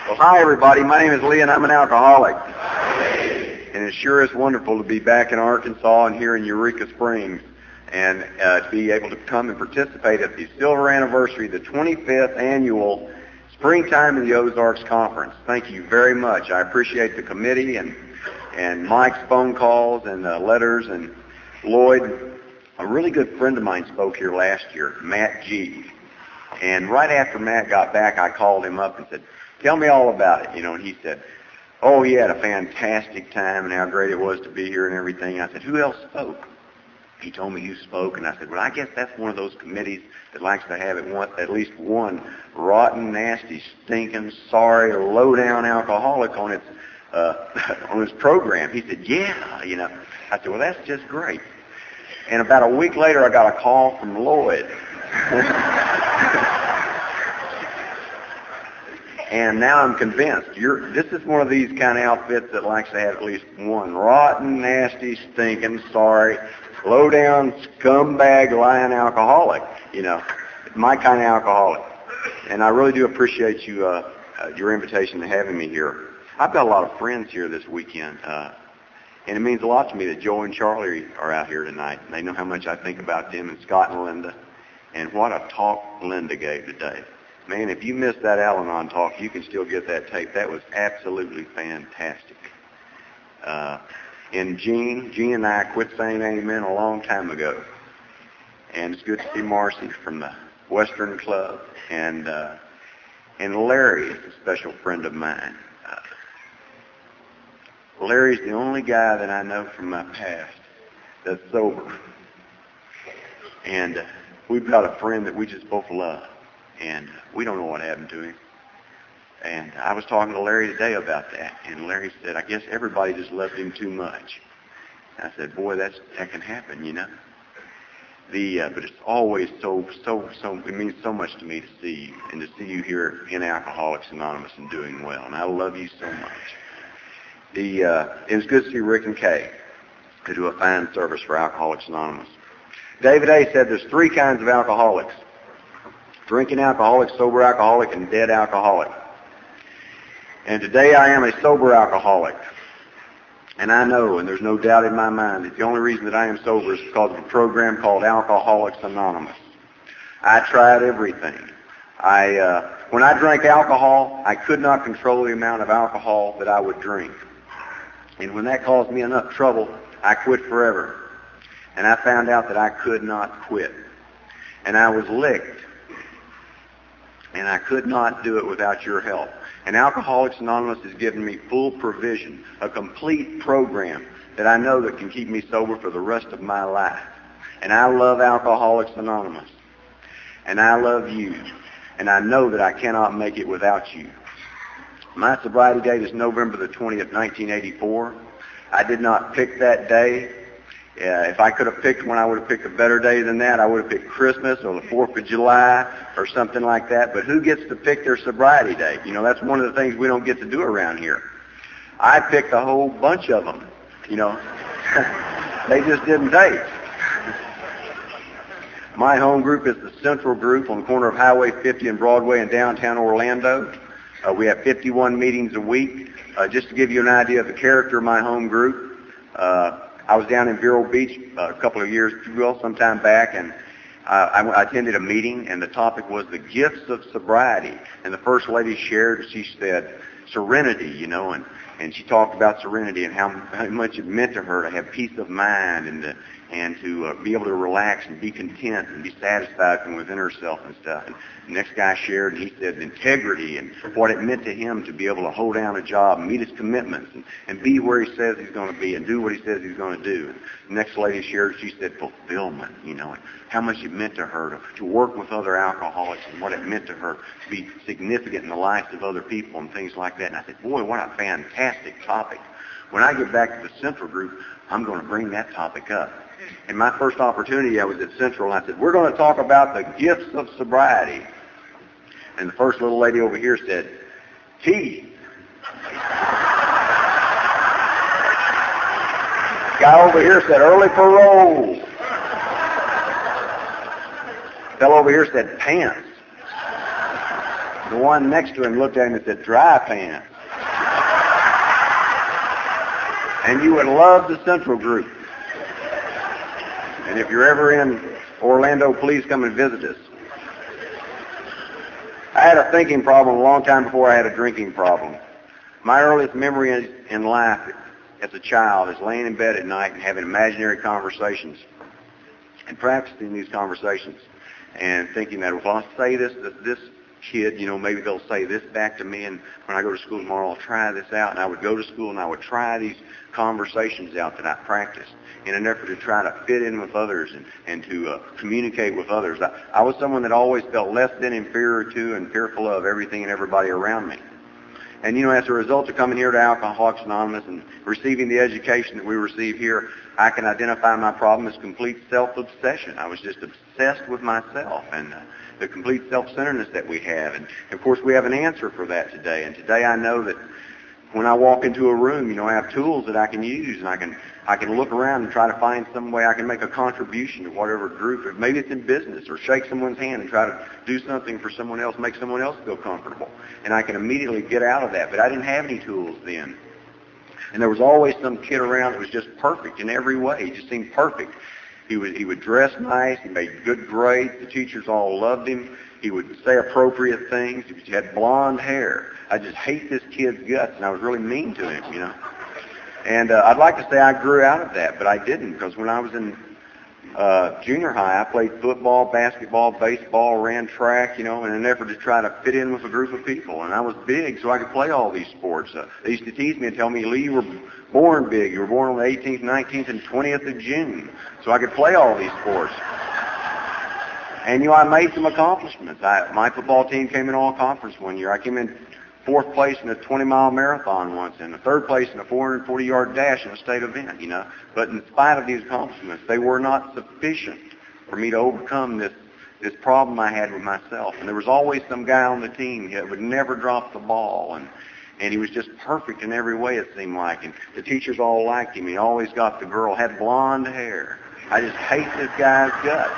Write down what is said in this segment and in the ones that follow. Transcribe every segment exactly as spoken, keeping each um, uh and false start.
Well, hi, everybody. My name is Lee, and I'm an alcoholic. And it sure is wonderful to be back in Arkansas and here in Eureka Springs and uh, to be able to come and participate at the silver anniversary, the twenty-fifth annual Springtime in the Ozarks Conference. Thank you very much. I appreciate the committee and, and Mike's phone calls and uh, letters and Lloyd. A really good friend of mine spoke here last year, Matt G. And right after Matt got back, I called him up and said, tell me all about it, you know, and he said, oh, he had a fantastic time and how great it was to be here and everything. I said, who else spoke? He told me you spoke, and I said, well, I guess that's one of those committees that likes to have it one, at least one rotten, nasty, stinking, sorry, low-down alcoholic on its, uh, on its program. He said, yeah, you know. I said, well, that's just great. And about a week later, I got a call from Lloyd. And now I'm convinced. You're, this is one of these kind of outfits that likes to have at least one rotten, nasty, stinking, sorry, low-down, scumbag, lying alcoholic. You know, my kind of alcoholic. And I really do appreciate you, uh, uh, your invitation to having me here. I've got a lot of friends here this weekend, uh, and it means a lot to me that Joe and Charlie are out here tonight. They know how much I think about them, and Scott and Linda. And what a talk Linda gave today. Man, if you missed that Al-Anon talk, you can still get that tape. That was absolutely fantastic. Uh, and Gene, Gene and I quit saying amen a long time ago. And it's good to see Marcy from the Western Club. And uh, and Larry is a special friend of mine. Uh, Larry's the only guy that I know from my past that's sober. And uh, we've got a friend that we just both love. And we don't know what happened to him. And I was talking to Larry today about that. And Larry said, I guess everybody just loved him too much. And I said, boy, that's, that can happen, you know. The uh, but it's always so, so, so, it means so much to me to see you and to see you here in Alcoholics Anonymous and doing well. And I love you so much. The uh, it was good to see Rick and Kay who do a fine service for Alcoholics Anonymous. David A. said there's three kinds of alcoholics. Drinking alcoholic, sober alcoholic, and dead alcoholic. And today I am a sober alcoholic. And I know, and there's no doubt in my mind, that the only reason that I am sober is because of a program called Alcoholics Anonymous. I tried everything. I, uh, when I drank alcohol, I could not control the amount of alcohol that I would drink. And when that caused me enough trouble, I quit forever. And I found out that I could not quit. And I was licked. And I could not do it without your help. And Alcoholics Anonymous has given me full provision, a complete program that I know that can keep me sober for the rest of my life. And I love Alcoholics Anonymous. And I love you. And I know that I cannot make it without you. My sobriety date is November the twentieth, nineteen eighty-four. I did not pick that day. Uh, if I could have picked one, I would have picked a better day than that. I would have picked Christmas or the fourth of July or something like that. But who gets to pick their sobriety date? You know, that's one of the things we don't get to do around here. I picked a whole bunch of them, you know. They just didn't take. My home group is the Central Group on the corner of Highway fifty and Broadway in downtown Orlando. Uh, we have fifty-one meetings a week. Uh, just to give you an idea of the character of my home group, uh, I was down in Vero Beach uh, a couple of years, well, some time back, and uh, I, I attended a meeting, and the topic was the gifts of sobriety. And the first lady shared, she said, serenity, you know, and, and she talked about serenity and how, how much it meant to her to have peace of mind and to, and to uh, be able to relax and be content and be satisfied from within herself and stuff. And the next guy shared, and he said integrity and what it meant to him to be able to hold down a job and meet his commitments and, and be where he says he's going to be and do what he says he's going to do. And the next lady shared, she said fulfillment, you know, and how much it meant to her to, to work with other alcoholics and what it meant to her to be significant in the lives of other people and things like that. And I said, boy, what a fantastic topic. When I get back to the Central Group, I'm going to bring that topic up. And my first opportunity, I was at Central, and I said, we're going to talk about the gifts of sobriety. And the first little lady over here said, teeth. Guy over here said, early parole. Fellow over here said, pants. The one next to him looked at him and said, "Dry pants." And you would love the Central group. And if you're ever in Orlando, please come and visit us. I had a thinking problem a long time before I had a drinking problem. My earliest memory in, in life as a child is laying in bed at night and having imaginary conversations and practicing these conversations and thinking that if I say this to this kid, you know, maybe they'll say this back to me, and when I go to school tomorrow, I'll try this out. And I would go to school and I would try these conversations out that I practiced in an effort to try to fit in with others and, and to uh, communicate with others. I, I was someone that always felt less than, inferior to, and fearful of everything and everybody around me. And, you know, as a result of coming here to Alcoholics Anonymous and receiving the education that we receive here, I can identify my problem as complete self-obsession. I was just obsessed with myself and uh, the complete self-centeredness that we have. And, of course, we have an answer for that today. And today I know that when I walk into a room, you know, I have tools that I can use, and I can I can look around and try to find some way I can make a contribution to whatever group. Or maybe it's in business, or shake someone's hand and try to do something for someone else, make someone else feel comfortable. And I can immediately get out of that. But I didn't have any tools then. And there was always some kid around that was just perfect in every way. He just seemed perfect. He would he would dress nice. He made good grades. The teachers all loved him. He would say appropriate things. He had blonde hair. I just hate this kid's guts, and I was really mean to him, you know. And uh, I'd like to say I grew out of that, but I didn't, because when I was in uh, junior high, I played football, basketball, baseball, ran track, you know, in an effort to try to fit in with a group of people. And I was big, so I could play all these sports. Uh, they used to tease me and tell me, "Lee, you were born big. You were born on the eighteenth, nineteenth, and twentieth of June. So I could play all these sports. And, you know, I made some accomplishments. I, my football team came in all-conference one year. I came in fourth place in a twenty-mile marathon once, and a third place in a four hundred forty-yard dash in a state event, you know. But in spite of these accomplishments, they were not sufficient for me to overcome this this problem I had with myself. And there was always some guy on the team that would never drop the ball, and and he was just perfect in every way, it seemed like. And the teachers all liked him. He always got the girl, had blonde hair. I just hate this guy's guts.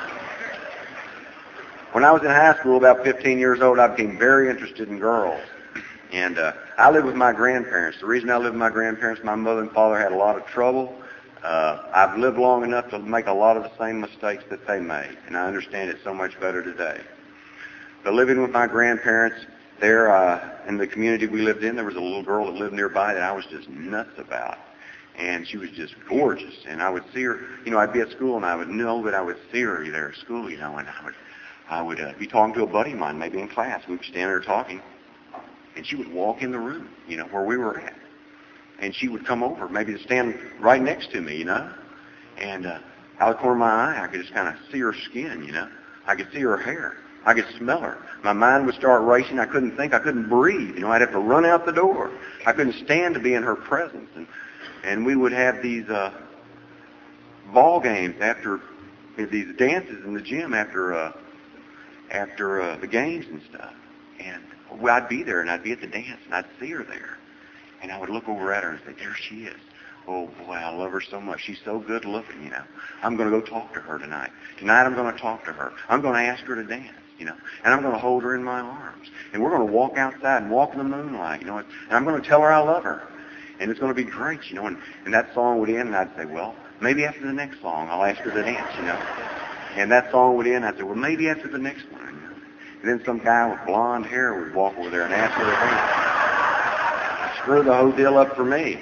When I was in high school, about fifteen years old, I became very interested in girls. And uh, I lived with my grandparents. The reason I lived with my grandparents, my mother and father had a lot of trouble. Uh, I've lived long enough to make a lot of the same mistakes that they made, and I understand it so much better today. But living with my grandparents, there uh, in the community we lived in, there was a little girl that lived nearby that I was just nuts about. And she was just gorgeous. And I would see her, you know, I'd be at school, and I would know that I would see her there at school, you know, and I would I would uh, be talking to a buddy of mine, maybe in class. We would stand there talking, and she would walk in the room, you know, where we were at. And she would come over, maybe to stand right next to me, you know. And uh, out of the corner of my eye, I could just kind of see her skin, you know. I could see her hair. I could smell her. My mind would start racing. I couldn't think. I couldn't breathe. You know, I'd have to run out the door. I couldn't stand to be in her presence. And and we would have these uh, ball games after, these dances in the gym after uh, after uh, the games and stuff. And well, I'd be there, and I'd be at the dance, and I'd see her there. And I would look over at her and say, "There she is. Oh, boy, I love her so much. She's so good looking, you know. I'm going to go talk to her tonight. Tonight I'm going to talk to her. I'm going to ask her to dance, you know. And I'm going to hold her in my arms. And we're going to walk outside and walk in the moonlight, you know. And I'm going to tell her I love her. And it's going to be great, you know." And, and that song would end, and I'd say, "Well, maybe after the next song I'll ask her to dance, you know." And that song would end, and I'd say, "Well, maybe after the next one." You know? And then some guy with blonde hair would walk over there and ask her to dance. Screw the whole deal up for me.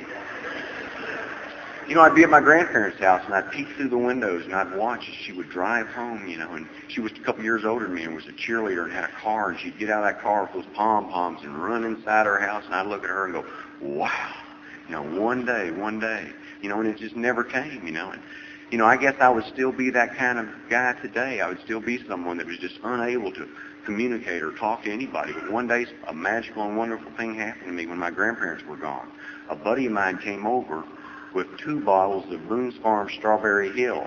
You know, I'd be at my grandparents' house, and I'd peek through the windows, and I'd watch as she would drive home, you know, and she was a couple years older than me and was a cheerleader and had a car, and she'd get out of that car with those pom-poms and run inside her house, and I'd look at her and go, wow, you know, one day, one day, you know, and it just never came, you know. And, you know, I guess I would still be that kind of guy today. I would still be someone that was just unable to communicate or talk to anybody. But one day, a magical and wonderful thing happened to me when my grandparents were gone. A buddy of mine came over with two bottles of Boone's Farm Strawberry Hill.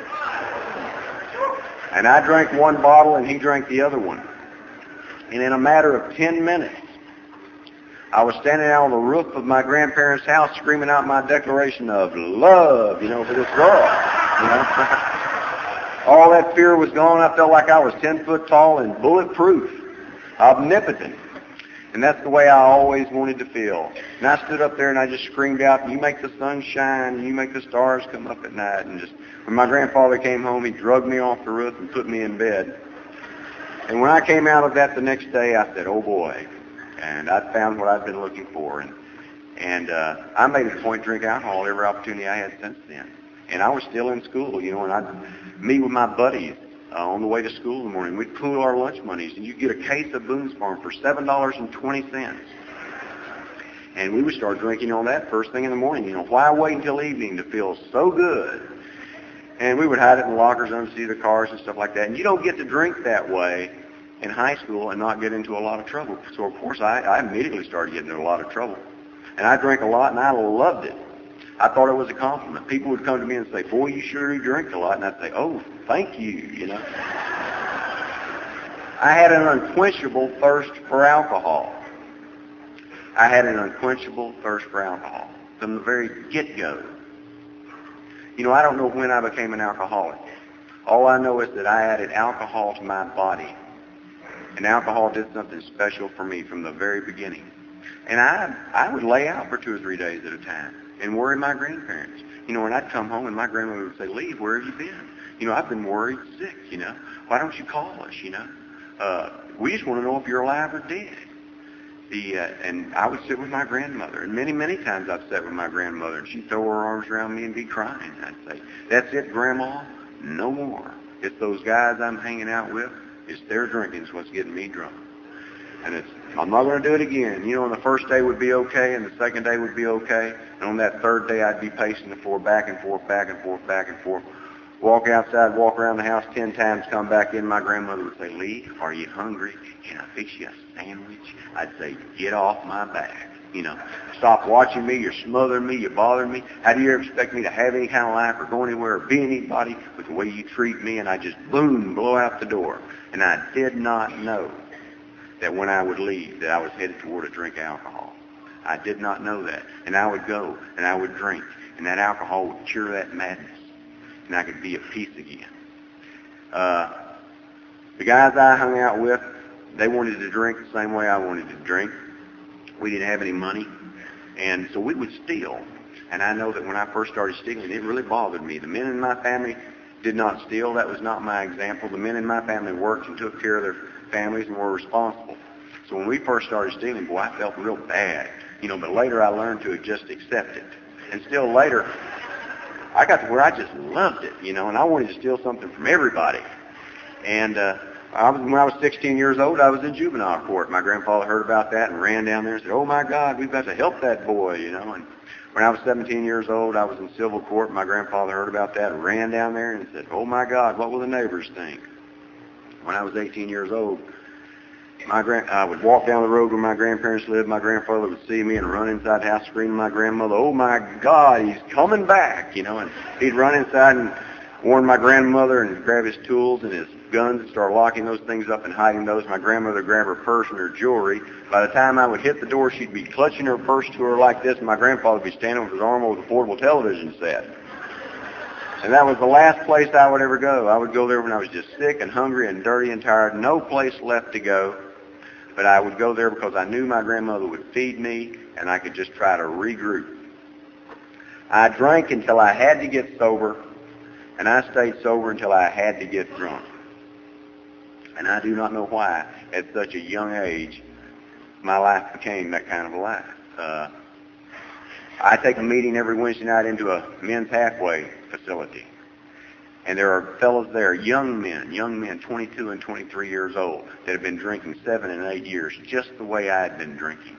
And I drank one bottle and he drank the other one. And in a matter of ten minutes, I was standing out on the roof of my grandparents' house screaming out my declaration of love, you know, for this girl. You know? All that fear was gone. I felt like I was ten foot tall and bulletproof. Omnipotent. And that's the way I always wanted to feel. And I stood up there and I just screamed out, you make the sun shine, and you make the stars come up at night. And just, when my grandfather came home, he drugged me off the roof and put me in bed. And when I came out of that the next day, I said, oh boy. And I found what I'd been looking for. And, and uh, I made it a point to drink alcohol every opportunity I had since then. And I was still in school, you know, and I'd meet with my buddies Uh, on the way to school in the morning. We'd pool our lunch monies, and you'd get a case of Boone's Farm for seven dollars and twenty cents. And we would start drinking on that first thing in the morning. You know, why wait until evening to feel so good? And we would hide it in the lockers underneath the cars and stuff like that. And you don't get to drink that way in high school and not get into a lot of trouble. So, of course, I, I immediately started getting into a lot of trouble. And I drank a lot, and I loved it. I thought it was a compliment. People would come to me and say, boy, you sure do drink a lot. And I'd say, oh, thank you, you know. I had an unquenchable thirst for alcohol. I had an unquenchable thirst for alcohol from the very get-go. You know, I don't know when I became an alcoholic. All I know is that I added alcohol to my body. And alcohol did something special for me from the very beginning. And I, I would lay out for two or three days at a time and worry my grandparents. You know, and I'd come home and my grandmother would say, Lee, where have you been? You know, I've been worried sick, you know. Why don't you call us, you know? Uh, we just want to know if you're alive or dead. The, uh, and I would sit with my grandmother. And many, many times I've sat with my grandmother, and she'd throw her arms around me and be crying. I'd say, that's it, Grandma, no more. It's those guys I'm hanging out with. It's their drinking's what's getting me drunk. And it's, I'm not going to do it again. You know, and the first day would be okay, and the second day would be okay. And on that third day, I'd be pacing the floor back and forth, back and forth, back and forth. Walk outside, walk around the house ten times, come back in. My grandmother would say, Lee, are you hungry? Can I fix you a sandwich? I'd say, get off my back. You know, stop watching me. You're smothering me. You're bothering me. How do you ever expect me to have any kind of life or go anywhere or be anybody with the way you treat me? And I just, boom, blow out the door. And I did not know that when I would leave, that I was headed toward a drink of alcohol. I did not know that. And I would go, and I would drink, and that alcohol would cure that madness, and I could be at peace again. Uh, the guys I hung out with, they wanted to drink the same way I wanted to drink. We didn't have any money, and so we would steal. And I know that when I first started stealing, it really bothered me. The men in my family did not steal. That was not my example. The men in my family worked and took care of their families and were responsible. So when we first started stealing, boy, I felt real bad. You know, but later I learned to just accept it. And still later, I got to where I just loved it, you know, and I wanted to steal something from everybody. And uh, I was, when I was sixteen years old, I was in juvenile court. My grandfather heard about that and ran down there and said, oh, my God, we've got to help that boy, you know. And when I was seventeen years old, I was in civil court. My grandfather heard about that and ran down there and said, oh, my God, what will the neighbors think? When I was eighteen years old, my grand, I would walk down the road where my grandparents lived. My grandfather would see me and run inside the house screaming at my grandmother, oh, my God, he's coming back, you know. And he'd run inside and warn my grandmother and grab his tools and his guns and start locking those things up and hiding those. My grandmother would grab her purse and her jewelry. By the time I would hit the door, she'd be clutching her purse to her like this, and my grandfather would be standing with his arm over the portable television set. And that was the last place I would ever go. I would go there when I was just sick and hungry and dirty and tired, no place left to go. But I would go there because I knew my grandmother would feed me, and I could just try to regroup. I drank until I had to get sober, and I stayed sober until I had to get drunk. And I do not know why, at such a young age, my life became that kind of a life. Uh, I take a meeting every Wednesday night into a men's halfway facility. And there are fellows there, young men, young men, twenty-two and twenty-three years old, that have been drinking seven and eight years, just the way I had been drinking.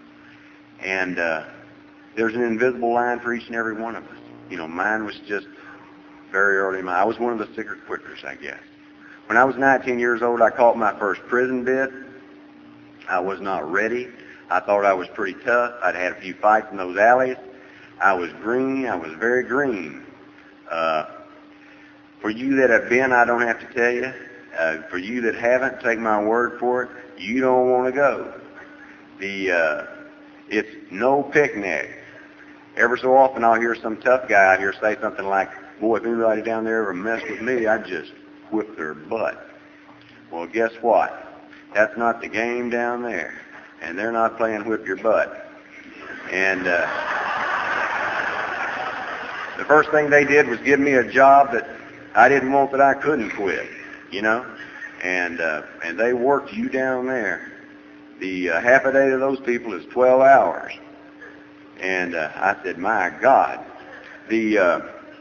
And uh, there's an invisible line for each and every one of us. You know, mine was just very early. I was one of the sicker quitters, I guess. When I was nineteen years old, I caught my first prison bid. I was not ready. I thought I was pretty tough. I'd had a few fights in those alleys. I was green. I was very green. Uh, for you that have been, I don't have to tell you. Uh, for you that haven't, take my word for it. You don't want to go. The uh, it's no picnic. Every so often I'll hear some tough guy out here say something like, boy, if anybody down there ever messed with me, I'd just whip their butt. Well, guess what? That's not the game down there. And they're not playing whip your butt. And uh, the first thing they did was give me a job that I didn't want that I couldn't quit, you know. And uh, and they worked you down there. The uh, half a day to those people is twelve hours. And uh, I said, my God. The uh,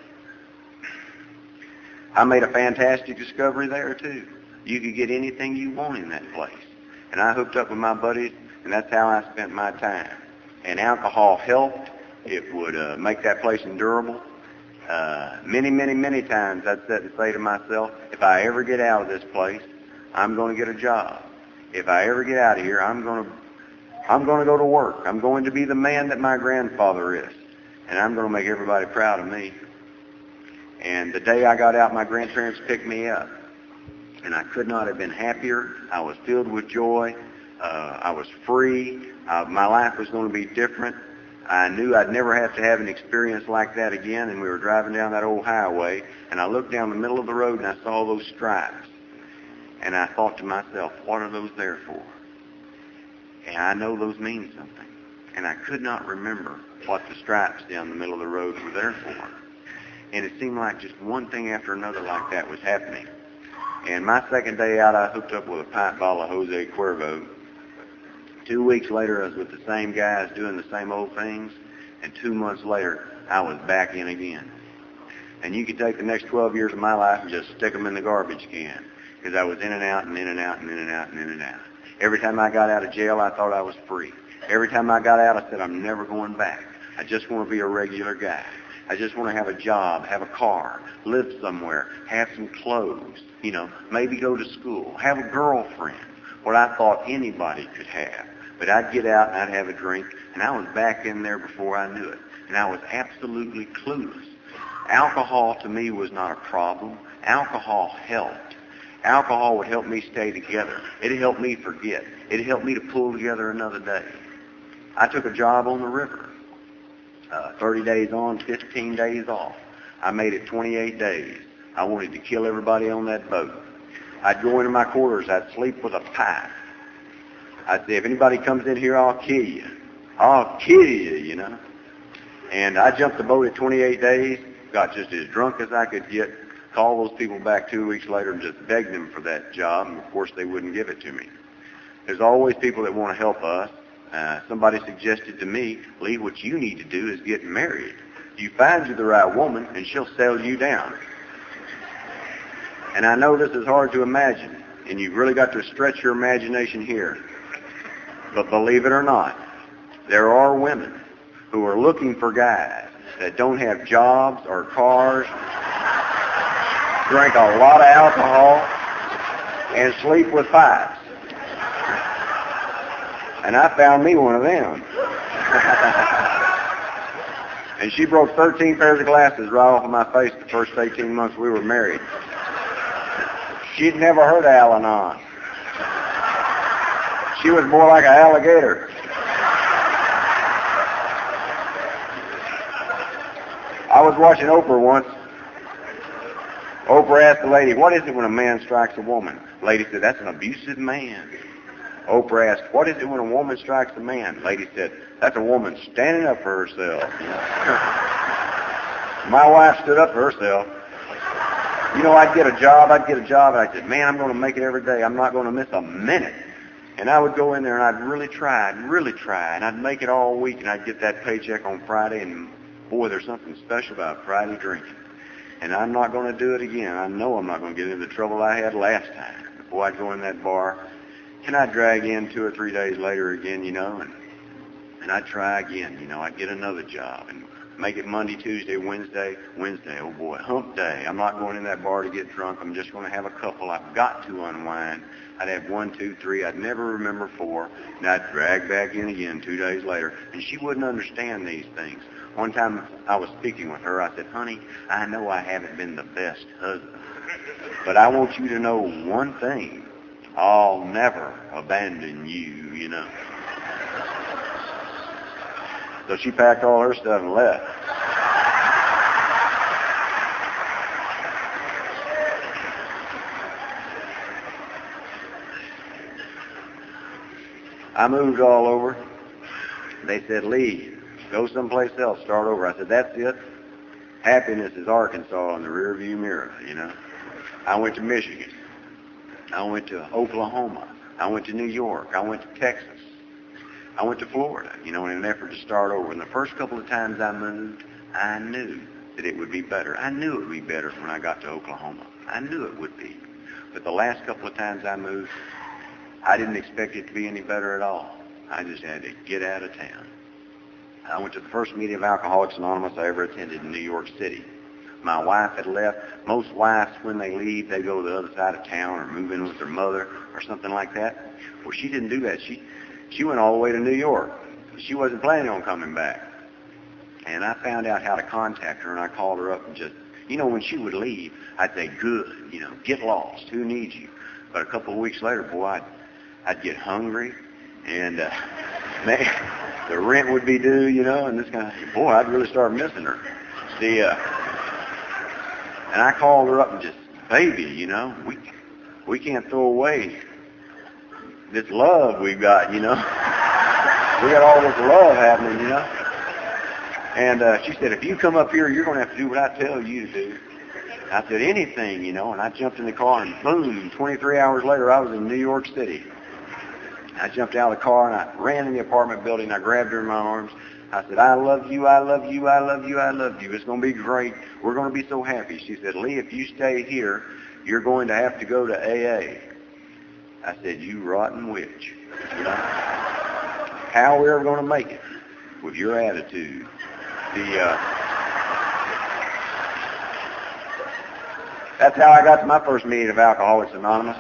I made a fantastic discovery there, too. You could get anything you want in that place. And I hooked up with my buddies, and that's how I spent my time. And alcohol helped. It would uh, make that place endurable. Uh, many, many, many times I'd sit and say to myself, if I ever get out of this place, I'm going to get a job. If I ever get out of here, I'm going to I'm going to go to work. I'm going to be the man that my grandfather is. And I'm going to make everybody proud of me. And the day I got out, my grandparents picked me up. And I could not have been happier. I was filled with joy. Uh, I was free. Uh, my life was going to be different. I knew I'd never have to have an experience like that again. And we were driving down that old highway. And I looked down the middle of the road and I saw those stripes. And I thought to myself, what are those there for? And I know those mean something. And I could not remember what the stripes down the middle of the road were there for. And it seemed like just one thing after another like that was happening. And my second day out, I hooked up with a pint bottle of Jose Cuervo. Two weeks later, I was with the same guys doing the same old things. And two months later, I was back in again. And you could take the next twelve years of my life and just stick them in the garbage can. Because I was in and out and in and out and in and out and in and out. Every time I got out of jail, I thought I was free. Every time I got out, I said, I'm never going back. I just want to be a regular guy. I just want to have a job, have a car, live somewhere, have some clothes, you know, maybe go to school, have a girlfriend, what I thought anybody could have. But I'd get out and I'd have a drink, and I was back in there before I knew it. And I was absolutely clueless. Alcohol to me was not a problem. Alcohol helped. Alcohol would help me stay together. It helped me forget. It helped me to pull together another day. I took a job on the river. Uh, thirty days on, fifteen days off. I made it twenty-eight days. I wanted to kill everybody on that boat. I'd go into my quarters. I'd sleep with a pipe. I'd say, if anybody comes in here, I'll kill you. I'll kill you, you know. And I jumped the boat at twenty-eight days, got just as drunk as I could get, called those people back two weeks later and just begged them for that job, and of course they wouldn't give it to me. There's always people that want to help us. Uh, somebody suggested to me, Lee, what you need to do is get married. You find you the right woman, and she'll settle you down. And I know this is hard to imagine, and you've really got to stretch your imagination here. But believe it or not, there are women who are looking for guys that don't have jobs or cars, drink a lot of alcohol, and sleep with pipes. And I found me one of them. And she broke thirteen pairs of glasses right off of my face the first eighteen months we were married. She'd never heard of Al-Anon. She was more like an alligator. I was watching Oprah once. Oprah asked the lady, what is it when a man strikes a woman? The lady said, that's an abusive man. Oprah asked, what is it when a woman strikes a man? The lady said, that's a woman standing up for herself. My wife stood up for herself. You know, I'd get a job, I'd get a job, and I'd say, man, I'm going to make it every day. I'm not going to miss a minute. And I would go in there and I'd really try, I'd really try, and I'd make it all week, and I'd get that paycheck on Friday, and boy, there's something special about Friday drinking. And I'm not going to do it again. I know I'm not going to get into the trouble I had last time. Before I'd go in that bar, and I'd drag in two or three days later again, you know, and, and I'd try again. You know, I'd get another job and make it Monday, Tuesday, Wednesday, Wednesday, oh boy, hump day. I'm not going in that bar to get drunk. I'm just going to have a couple. I've got to unwind. I'd have one, two, three. I'd never remember four. And I'd drag back in again two days later. And she wouldn't understand these things. One time I was speaking with her. I said, honey, I know I haven't been the best husband, but I want you to know one thing. I'll never abandon you, you know. So she packed all her stuff and left. I moved all over. They said, Lee, go someplace else, start over. I said, that's it? Happiness is Arkansas in the rearview mirror, you know. I went to Michigan. I went to Oklahoma. I went to New York. I went to Texas. I went to Florida, you know, in an effort to start over. And the first couple of times I moved, I knew that it would be better. I knew it would be better when I got to Oklahoma. I knew it would be. But the last couple of times I moved, I didn't expect it to be any better at all. I just had to get out of town. I went to the first meeting of Alcoholics Anonymous I ever attended in New York City. My wife had left. Most wives, when they leave, they go to the other side of town or move in with their mother or something like that. Well, she didn't do that. She she went all the way to New York. She wasn't planning on coming back. And I found out how to contact her, and I called her up and just, you know, when she would leave, I'd say, good, you know, get lost. Who needs you? But a couple of weeks later, boy, I'd, I'd get hungry, and uh, man, the rent would be due, you know, and this kind of, boy, I'd really start missing her. See, uh, and I called her up and just, baby, you know, we we can't throw away this love we've got, you know. We got all this love happening, you know. And uh, she said, if you come up here, you're going to have to do what I tell you to do. I said, anything, you know. And I jumped in the car, and boom, twenty-three hours later, I was in New York City. I jumped out of the car, and I ran in the apartment building. I grabbed her in my arms. I said, I love you, I love you, I love you, I love you. It's going to be great. We're going to be so happy. She said, Lee, if you stay here, you're going to have to go to A A. I said, you rotten witch. You know? How are we ever going to make it with your attitude? The, uh, that's how I got to my first meeting of Alcoholics Anonymous.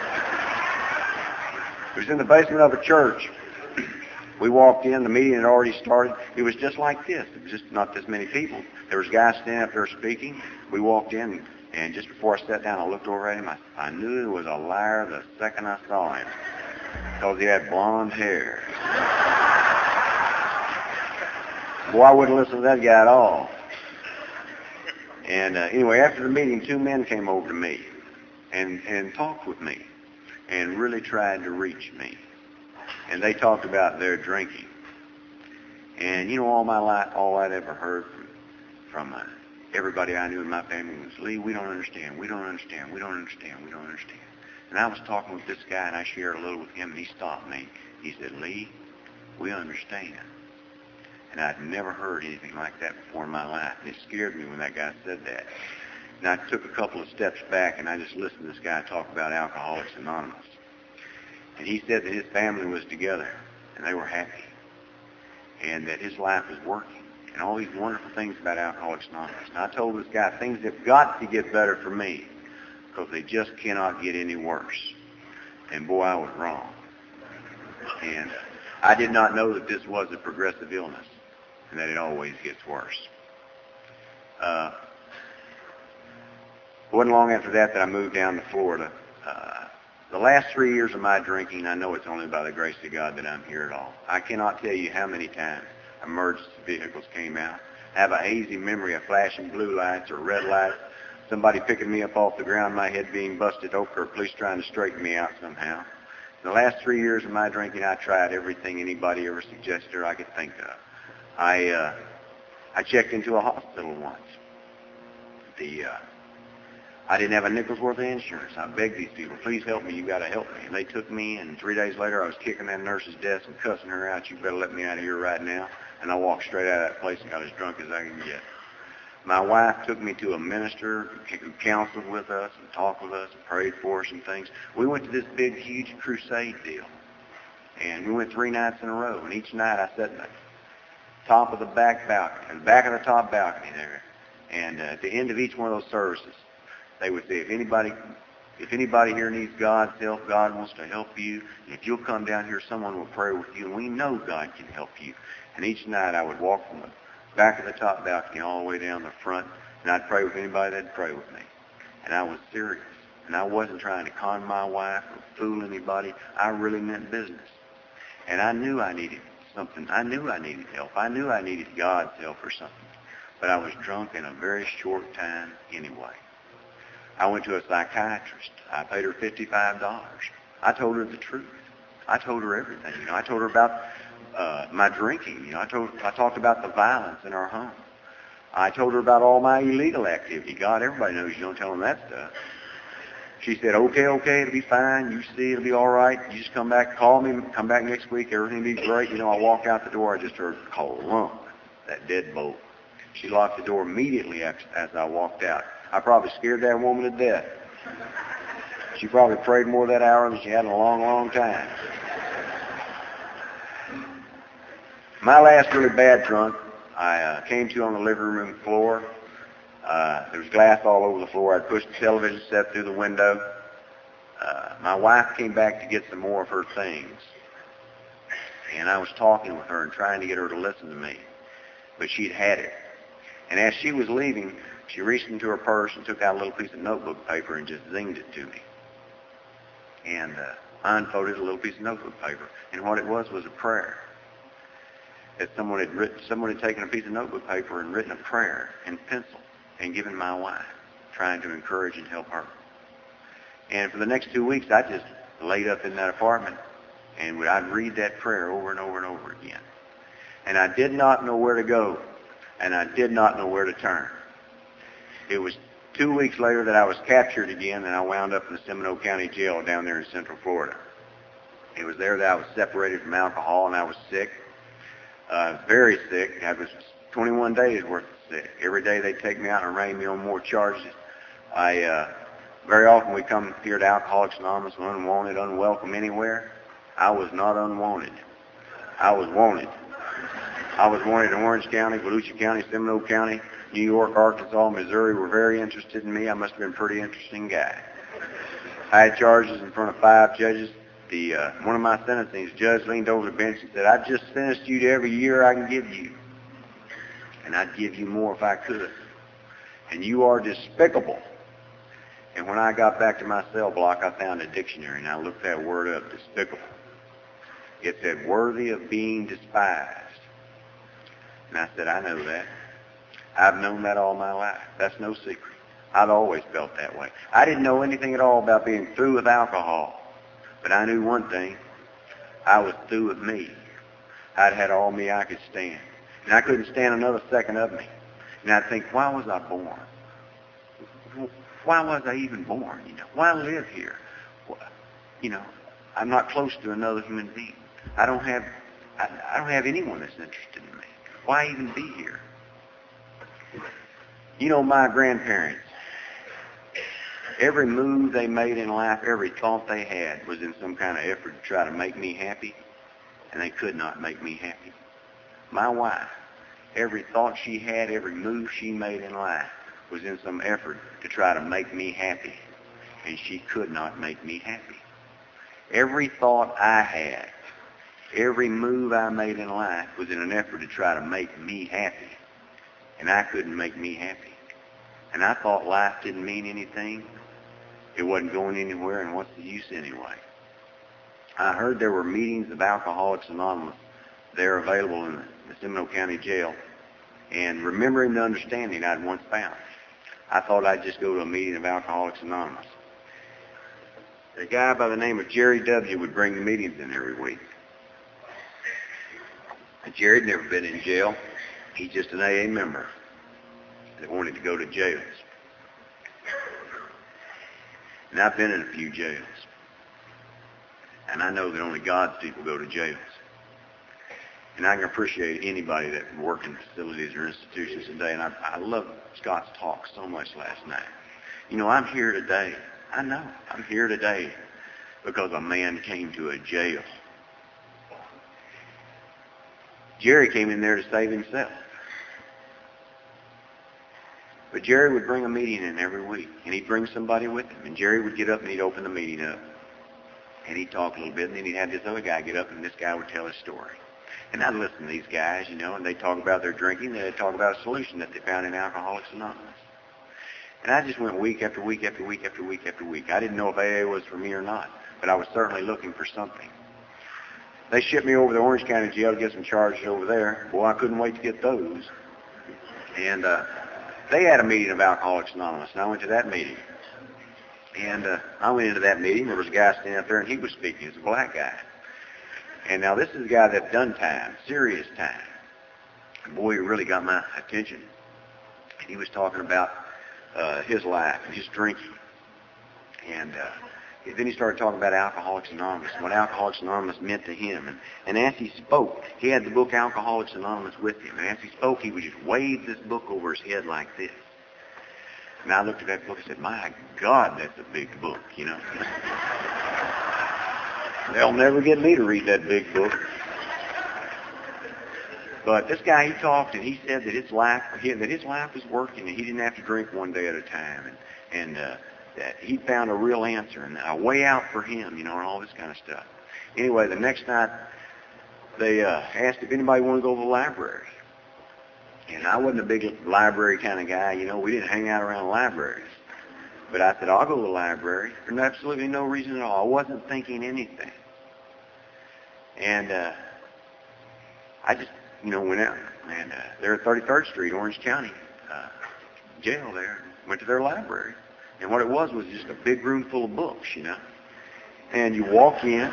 It was in the basement of a church. We walked in, the meeting had already started. It was just like this. It was just not this many people. There was guys standing up there speaking. We walked in, and just before I sat down, I looked over at him. I, I knew he was a liar the second I saw him, because he had blonde hair. Boy, I wouldn't listen to that guy at all. And uh, anyway, after the meeting, two men came over to me and, and talked with me and really tried to reach me. And they talked about their drinking. And, you know, all my life, all I'd ever heard from, from uh, everybody I knew in my family was, Lee, we don't understand, we don't understand, we don't understand, we don't understand. And I was talking with this guy, and I shared a little with him, and he stopped me. He said, Lee, we understand. And I'd never heard anything like that before in my life. And it scared me when that guy said that. And I took a couple of steps back, and I just listened to this guy talk about Alcoholics Anonymous. And he said that his family was together, and they were happy, and that his life was working, and all these wonderful things about Alcoholics Anonymous. And I told this guy, things have got to get better for me, because they just cannot get any worse. And boy, I was wrong. And I did not know that this was a progressive illness, and that it always gets worse. Uh, it wasn't long after that that I moved down to Florida. Uh, The last three years of my drinking, I know it's only by the grace of God that I'm here at all. I cannot tell you how many times emergency vehicles came out. I have a hazy memory of flashing blue lights or red lights, somebody picking me up off the ground, my head being busted open, or police trying to straighten me out somehow. In the last three years of my drinking, I tried everything anybody ever suggested or I could think of. I uh, I checked into a hospital once. The uh, I didn't have a nickel's worth of insurance. I begged these people, please help me, you got to help me. And they took me, and three days later I was kicking that nurse's desk and cussing her out, you better let me out of here right now. And I walked straight out of that place and got as drunk as I can get. My wife took me to a minister who counseled with us and talked with us and prayed for us and things. We went to this big, huge crusade deal. And we went three nights in a row. And each night I sat in the top of the back balcony, the back of the top balcony there. And uh, at the end of each one of those services, they would say, if anybody if anybody here needs God's help, God wants to help you. And if you'll come down here, someone will pray with you. And we know God can help you. And each night I would walk from the back of the top balcony all the way down the front, and I'd pray with anybody that'd pray with me. And I was serious. And I wasn't trying to con my wife or fool anybody. I really meant business. And I knew I needed something. I knew I needed help. I knew I needed God's help or something. But I was drunk in a very short time anyway. I went to a psychiatrist. I paid her fifty-five dollars. I told her the truth. I told her everything. You know, I told her about uh, my drinking. You know, I told I talked about the violence in our home. I told her about all my illegal activity. God, everybody knows you don't tell them that stuff. She said, okay, okay, it'll be fine. You see, it'll be all right. You just come back, call me, come back next week. Everything will be great. You know, I walked out the door. I just heard clunk, that deadbolt. She locked the door immediately as, as I walked out. I probably scared that woman to death. She probably prayed more that hour than she had in a long, long time. My last really bad drunk, I uh, came to on the living room floor. Uh, there was glass all over the floor. I'd pushed the television set through the window. Uh, my wife came back to get some more of her things. And I was talking with her and trying to get her to listen to me. But she'd had it. And as she was leaving, she reached into her purse and took out a little piece of notebook paper and just zinged it to me. And uh, I unfolded a little piece of notebook paper. And what it was was a prayer. That someone had written, someone had taken a piece of notebook paper and written a prayer in pencil and given my wife, trying to encourage and help her. And for the next two weeks, I just laid up in that apartment, and would I'd read that prayer over and over and over again. And I did not know where to go, and I did not know where to turn. It was two weeks later that I was captured again, and I wound up in the Seminole County Jail down there in Central Florida. It was there that I was separated from alcohol, and I was sick, uh, very sick. I was twenty-one days worth of sick. Every day they'd take me out and arraign me on more charges. I uh, very often we come here to Alcoholics Anonymous unwanted, unwelcome anywhere. I was not unwanted. I was wanted. I was wanted in Orange County, Volusia County, Seminole County, New York, Arkansas, Missouri were very interested in me. I must have been a pretty interesting guy. I had charges in front of five judges. The uh, one of my sentencing judge leaned over the bench and said, "I've just sentenced you to every year I can give you. And I'd give you more if I could. And you are despicable." And when I got back to my cell block, I found a dictionary, and I looked that word up, despicable. It said, worthy of being despised. And I said, I know that. I've known that all my life. That's no secret. I've always felt that way. I didn't know anything at all about being through with alcohol. But I knew one thing. I was through with me. I'd had all me I could stand. And I couldn't stand another second of me. And I'd think, why was I born? Why was I even born? You know, why live here? You know, I'm not close to another human being. I don't have, I, I don't have anyone that's interested in me. Why even be here? You know, my grandparents, every move they made in life, every thought they had was in some kind of effort to try to make me happy, and they could not make me happy. My wife, every thought she had, every move she made in life was in some effort to try to make me happy, and she could not make me happy. Every thought I had, every move I made in life was in an effort to try to make me happy, and I couldn't make me happy. And I thought life didn't mean anything. It wasn't going anywhere, and what's the use anyway? I heard there were meetings of Alcoholics Anonymous. They're available in the Seminole County Jail. And remembering the understanding I'd once found, I thought I'd just go to a meeting of Alcoholics Anonymous. A guy by the name of Jerry W. would bring the meetings in every week. And Jerry'd never been in jail. He's just an A A member that wanted to go to jails. And I've been in a few jails. And I know that only God's people go to jails. And I can appreciate anybody that can work in facilities or institutions today. And I, I love Scott's talk so much last night. You know, I'm here today. I know. I'm here today because a man came to a jail. Jerry came in there to save himself. But Jerry would bring a meeting in every week, and he'd bring somebody with him. And Jerry would get up and he'd open the meeting up. And he'd talk a little bit, and then he'd have this other guy get up, and this guy would tell his story. And I'd listen to these guys, you know, and they'd talk about their drinking, and they'd talk about a solution that they found in Alcoholics Anonymous. And I just went week after week after week after week after week. I didn't know if A A was for me or not, but I was certainly looking for something. They shipped me over to Orange County Jail to get some charges over there. Boy, I couldn't wait to get those. And uh, they had a meeting of Alcoholics Anonymous, and I went to that meeting. And uh, I went into that meeting. There was a guy standing up there, and he was speaking. He was a black guy. And now this is a guy that's done time, serious time. And boy, he really got my attention. And he was talking about uh, his life and his drinking. And uh, then he started talking about Alcoholics Anonymous, what Alcoholics Anonymous meant to him. And, and as he spoke, he had the book Alcoholics Anonymous with him. And as he spoke, he would just wave this book over his head like this. And I looked at that book and said, my God, that's a big book, you know. They'll never get me to read that big book. But this guy, he talked and he said that his life, that his life was working and he didn't have to drink one day at a time. And, and uh, that he found a real answer and a way out for him, you know, and all this kind of stuff. Anyway, the next night, they uh, asked if anybody wanted to go to the library. And I wasn't a big library kind of guy, you know, we didn't hang out around libraries. But I said, I'll go to the library. There's absolutely no reason at all. I wasn't thinking anything. And uh, I just, you know, went out. And uh, they're at thirty-third Street, Orange County uh, jail there. Went to their library. And what it was was just a big room full of books, you know. And you walk in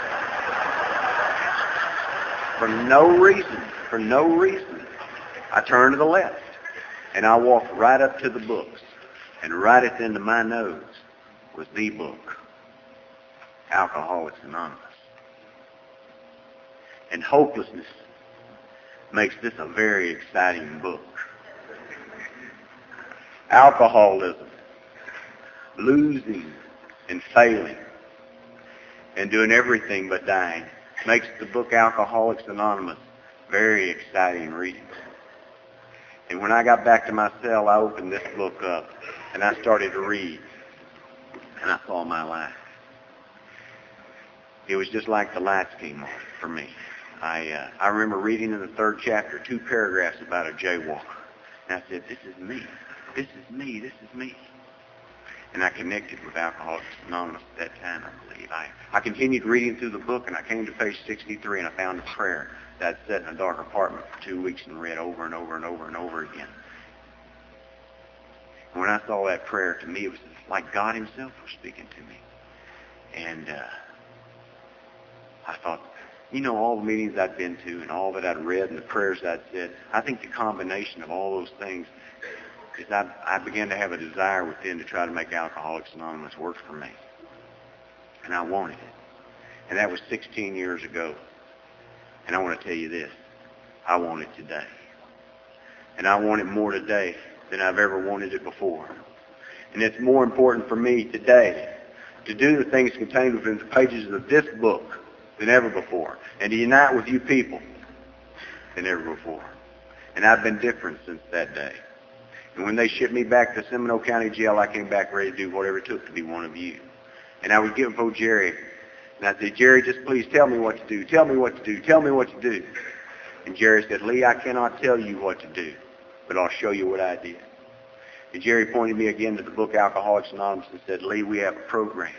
for no reason, for no reason. I turned to the left. And I walked right up to the books. And right at the end of my nose was the book, Alcoholics Anonymous. And hopelessness makes this a very exciting book. Alcoholism, losing and failing and doing everything but dying makes the book Alcoholics Anonymous very exciting reading. And when I got back to my cell, I opened this book up and I started to read. And I saw my life. It was just like the lights came on for me. I uh, I remember reading in the third chapter two paragraphs about a jaywalker. And I said, this is me. This is me. This is me. And I connected with Alcoholics Anonymous at that time, I believe. I, I continued reading through the book, and I came to page sixty-three, and I found a prayer that I'd sat in a dark apartment for two weeks and read over and over and over and over again. And when I saw that prayer, to me, it was like God himself was speaking to me. And uh, I thought, you know, all the meetings I'd been to and all that I'd read and the prayers I'd said, I think the combination of all those things is I, I began to have a desire within to try to make Alcoholics Anonymous work for me. And I wanted it. And that was sixteen years ago. And I want to tell you this. I want it today. And I want it more today than I've ever wanted it before. And it's more important for me today to do the things contained within the pages of this book than ever before. And to unite with you people than ever before. And I've been different since that day. And when they shipped me back to Seminole County Jail, I came back ready to do whatever it took to be one of you. And I would give before Jerry. And I'd say, Jerry, just please tell me what to do. Tell me what to do. Tell me what to do. And Jerry said, Lee, I cannot tell you what to do, but I'll show you what I did. And Jerry pointed me again to the book Alcoholics Anonymous and said, Lee, we have a program.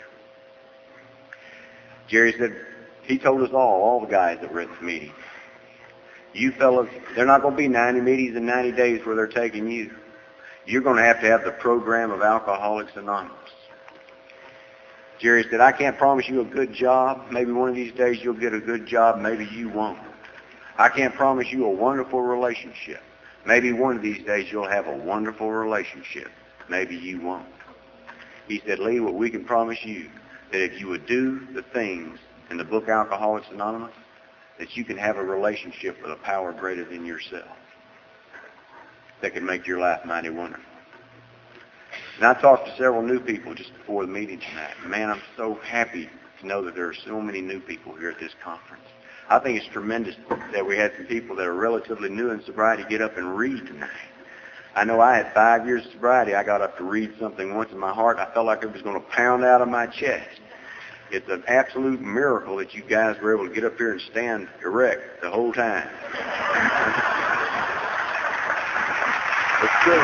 Jerry said, he told us all, all the guys that were at the meeting, you fellas, they're not going to be ninety meetings in ninety days where they're taking you. You're going to have to have the program of Alcoholics Anonymous. Jerry said, I can't promise you a good job. Maybe one of these days you'll get a good job. Maybe you won't. I can't promise you a wonderful relationship. Maybe one of these days you'll have a wonderful relationship. Maybe you won't. He said, Lee, what we can promise you, that if you would do the things in the book Alcoholics Anonymous, that you can have a relationship with a power greater than yourself that can make your life mighty wonderful. And I talked to several new people just before the meeting tonight. Man, I'm so happy to know that there are so many new people here at this conference. I think it's tremendous that we had some people that are relatively new in sobriety get up and read tonight. I know I had five years of sobriety. I got up to read something once in my heart. I felt like it was going to pound out of my chest. It's an absolute miracle that you guys were able to get up here and stand erect the whole time. It's true.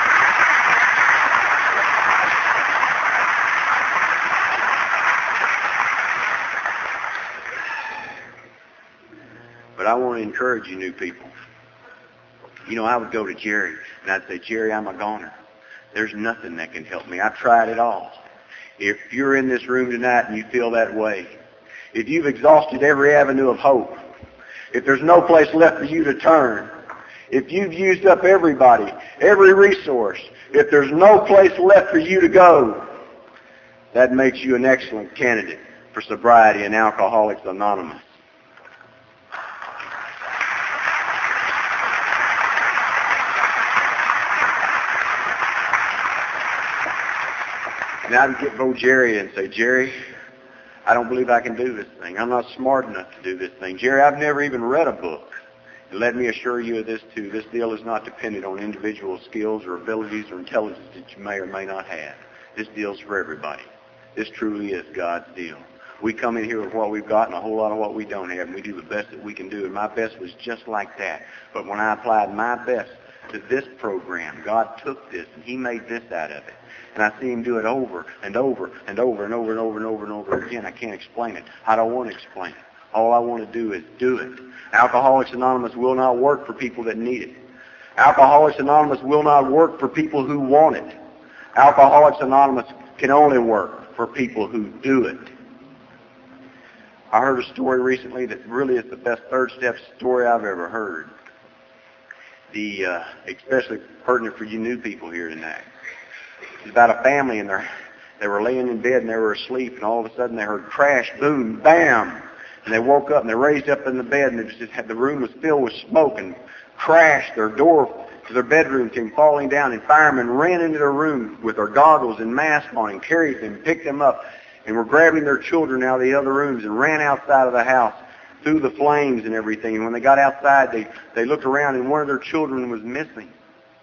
But I want to encourage you new people. You know, I would go to Jerry and I'd say, Jerry, I'm a goner. There's nothing that can help me. I've tried it all. If you're in this room tonight and you feel that way, if you've exhausted every avenue of hope, if there's no place left for you to turn, if you've used up everybody, every resource, if there's no place left for you to go, that makes you an excellent candidate for sobriety and Alcoholics Anonymous. Now I would get Bo Jerry and say, Jerry, I don't believe I can do this thing. I'm not smart enough to do this thing. Jerry, I've never even read a book. And let me assure you of this, too. This deal is not dependent on individual skills or abilities or intelligence that you may or may not have. This deal's for everybody. This truly is God's deal. We come in here with what we've got and a whole lot of what we don't have, and we do the best that we can do. And my best was just like that. But when I applied my best to this program, God took this and He made this out of it. And I see Him do it over and over and over and over and over and over and over again. I can't explain it. I don't want to explain it. All I want to do is do it. Alcoholics Anonymous will not work for people that need it. Alcoholics Anonymous will not work for people who want it. Alcoholics Anonymous can only work for people who do it. I heard a story recently that really is the best third step story I've ever heard. The uh, especially pertinent for you new people here tonight. It's about a family, and they they were laying in bed and they were asleep, and all of a sudden they heard crash, boom, bam, and they woke up and they raised up in the bed, and it was just had, the room was filled with smoke, and crashed. Their door to their bedroom came falling down, and firemen ran into their room with their goggles and masks on and carried them, picked them up, and were grabbing their children out of the other rooms and ran outside of the house through the flames and everything. And when they got outside, they, they looked around, and one of their children was missing.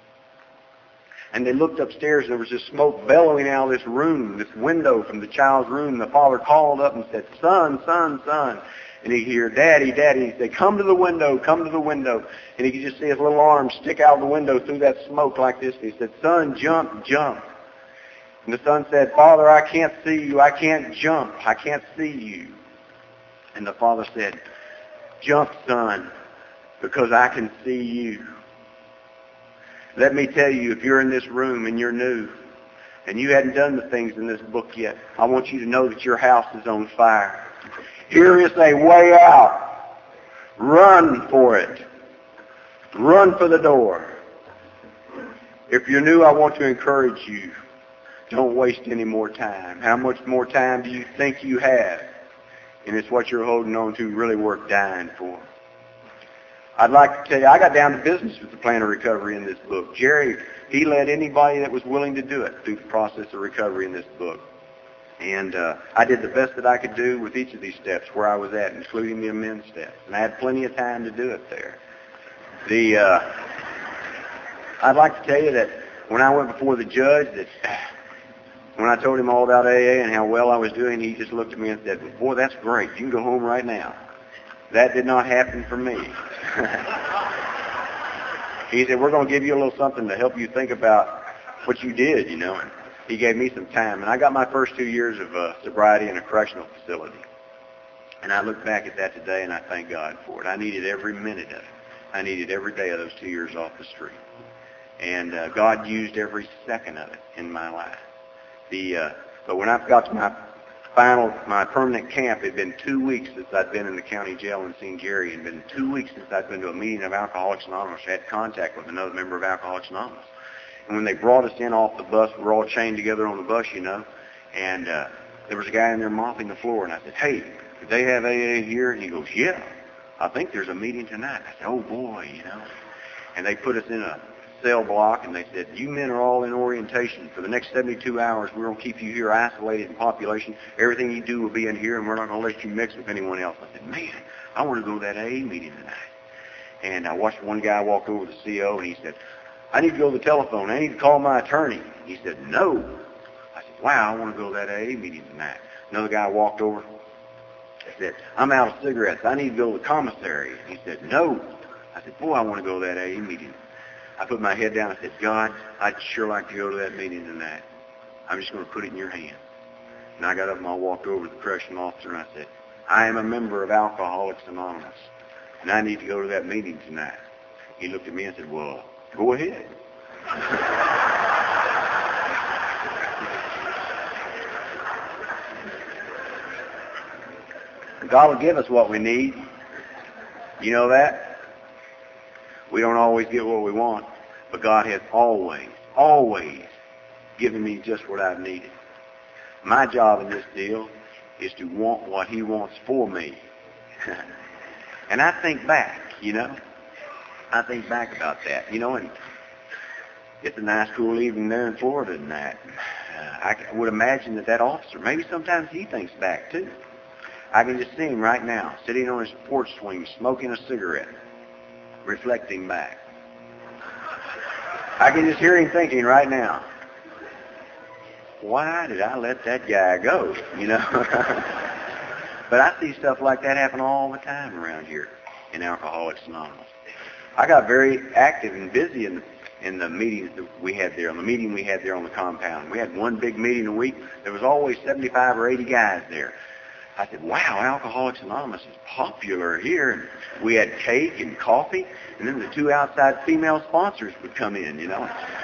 And they looked upstairs, and there was just smoke bellowing out of this room, this window from the child's room. And the father called up and said, son, son, son. And he could hear, Daddy, Daddy. And he said, come to the window, come to the window. And he could just see his little arm stick out the window through that smoke like this. And he said, son, jump, jump. And the son said, Father, I can't see you. I can't jump. I can't see you. And the father said, jump, son, because I can see you. Let me tell you, if you're in this room and you're new and you hadn't done the things in this book yet, I want you to know that your house is on fire. Here is a way out. Run for it. Run for the door. If you're new, I want to encourage you. Don't waste any more time. How much more time do you think you have? And it's what you're holding on to really worth dying for. I'd like to tell you, I got down to business with the plan of recovery in this book. Jerry, he led anybody that was willing to do it through the process of recovery in this book. And uh, I did the best that I could do with each of these steps where I was at, including the amend steps. And I had plenty of time to do it there. The uh, I'd like to tell you that when I went before the judge, that when I told him all about A A and how well I was doing, he just looked at me and said, boy, that's great. You can go home right now. That did not happen for me. He said, we're going to give you a little something to help you think about what you did, you know. And he gave me some time. And I got my first two years of uh, sobriety in a correctional facility. And I look back at that today, and I thank God for it. I needed every minute of it. I needed every day of those two years off the street. And uh, God used every second of it in my life. The uh, But when I got to my final, my permanent camp, it had been two weeks since I'd been in the county jail and seen Jerry. It had been two weeks since I'd been to a meeting of Alcoholics Anonymous. I had contact with another member of Alcoholics Anonymous. And when they brought us in off the bus, we were all chained together on the bus, you know, and uh, there was a guy in there mopping the floor. And I said, hey, did they have A A here? And he goes, yeah, I think there's a meeting tonight. I said, oh, boy, you know. And they put us in a cell block, and they said, you men are all in orientation. For the next seventy-two hours, we're going to keep you here isolated in population. Everything you do will be in here, and we're not going to let you mix with anyone else. I said, man, I want to go to that A A meeting tonight. And I watched one guy walk over to the C O, and he said, I need to go to the telephone. I need to call my attorney. He said, no. I said, wow, I want to go to that A A meeting tonight. Another guy walked over. He said, I'm out of cigarettes. I need to go to the commissary. He said, no. I said, boy, I want to go to that A A meeting. I put my head down and said, God, I'd sure like to go to that meeting tonight. I'm just going to put it in your hands. And I got up and I walked over to the correctional officer and I said, I am a member of Alcoholics Anonymous, and I need to go to that meeting tonight. He looked at me and said, well, go ahead. God will give us what we need. You know that? We don't always get what we want, but God has always, always given me just what I've needed. My job in this deal is to want what He wants for me. And I think back, you know. I think back about that, you know, and it's a nice cool evening there in Florida and that. Uh, I would imagine that that officer, maybe sometimes he thinks back too. I can just see him right now, sitting on his porch swing, smoking a cigarette, reflecting back. I can just hear him thinking right now, why did I let that guy go, you know? But I see stuff like that happen all the time around here in Alcoholics Anonymous. I got very active and busy in the, in the meetings that we had there, on the meeting we had there on the compound. We had one big meeting a week. There was always seventy-five or eighty guys there. I said, wow, Alcoholics Anonymous is popular here. And we had cake and coffee, and then the two outside female sponsors would come in, you know.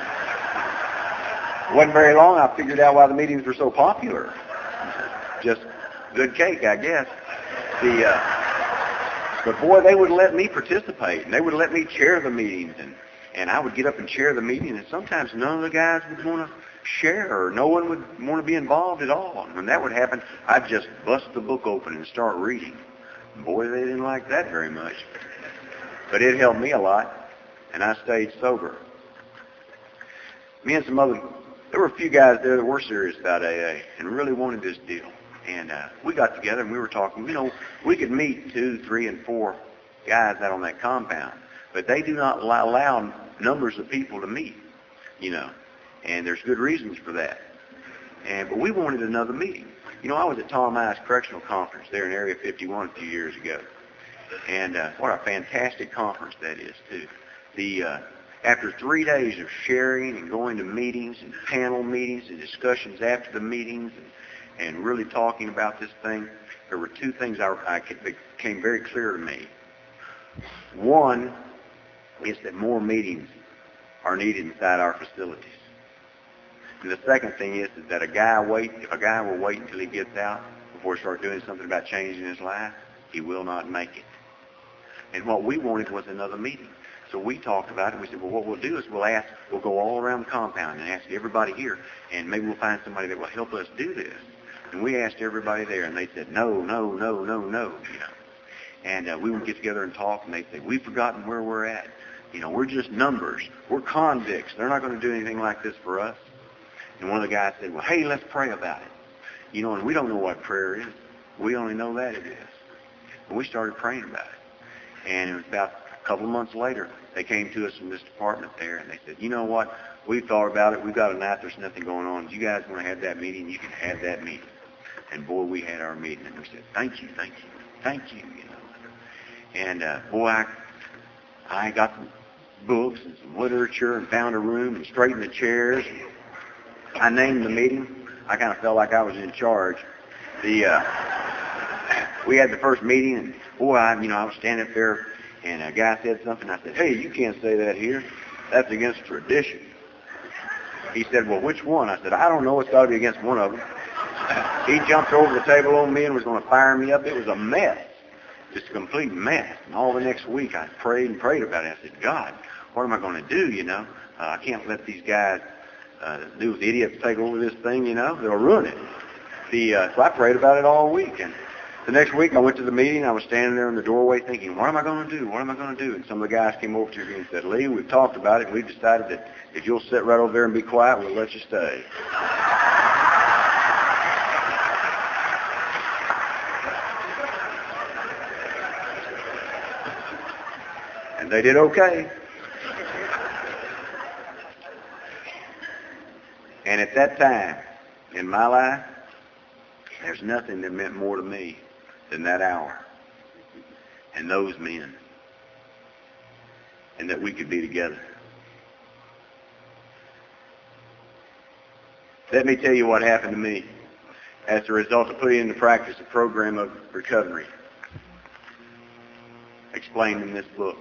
It wasn't very long, I figured out why the meetings were so popular. Just good cake, I guess. The, uh, but boy, they would let me participate, and they would let me chair the meetings, and, and I would get up and chair the meeting, and sometimes none of the guys would want to share, or no one would want to be involved at all. And when that would happen, I'd just bust the book open and start reading. Boy, they didn't like that very much. But it helped me a lot, and I stayed sober. Me and some other, there were a few guys there that were serious about A A and really wanted this deal. And uh, we got together and we were talking. You know, we could meet two, three, and four guys out on that compound, but they do not allow numbers of people to meet, you know. And there's good reasons for that. And but we wanted another meeting. You know, I was at Tom Ice Correctional Conference there in Area fifty-one a few years ago. And uh, what a fantastic conference that is, too. The uh, after three days of sharing and going to meetings and panel meetings and discussions after the meetings and, and really talking about this thing, there were two things I, I became very clear to me. One is that more meetings are needed inside our facilities. And the second thing is, is that a guy wait, if a guy will wait until he gets out before he starts doing something about changing his life, he will not make it. And what we wanted was another meeting. So we talked about it. We said, well, what we'll do is we'll ask, we'll go all around the compound and ask everybody here, and maybe we'll find somebody that will help us do this. And we asked everybody there, and they said, no, no, no, no, no, you know. And uh, we would get together and talk, and they'd say, we've forgotten where we're at. You know, we're just numbers. We're convicts. They're not going to do anything like this for us. And one of the guys said, well, hey, let's pray about it. You know, and we don't know what prayer is. We only know that it is. And we started praying about it. And it was about a couple of months later, they came to us from this department there, and they said, you know what? We've thought about it. We've got a night. There's nothing going on. If you guys want to have that meeting, you can have that meeting. And, boy, we had our meeting. And we said, thank you, thank you, thank you, you know. And, uh, boy, I, I got some books and some literature and found a room and straightened the chairs. I named the meeting. I kind of felt like I was in charge. The uh, we had the first meeting, and boy, I, you know, I was standing up there, and a guy said something. I said, "Hey, you can't say that here. That's against tradition." He said, "Well, which one?" I said, "I don't know. It's got to be against one of them." He jumped over the table on me and was going to fire me up. It was a mess, just a complete mess. And all the next week, I prayed and prayed about it. I said, "God, what am I going to do? You know, uh, I can't let these guys." Uh, those idiots take over this thing, you know, they'll ruin it. The, uh, so I prayed about it all week. And the next week I went to the meeting. I was standing there in the doorway thinking, what am I going to do? What am I going to do? And some of the guys came over to me and said, Lee, we've talked about it, and we've decided that if you'll sit right over there and be quiet, we'll let you stay. And they did okay. And at that time in my life, there's nothing that meant more to me than that hour and those men, and that we could be together. Let me tell you what happened to me as a result of putting into practice a program of recovery explained in this book.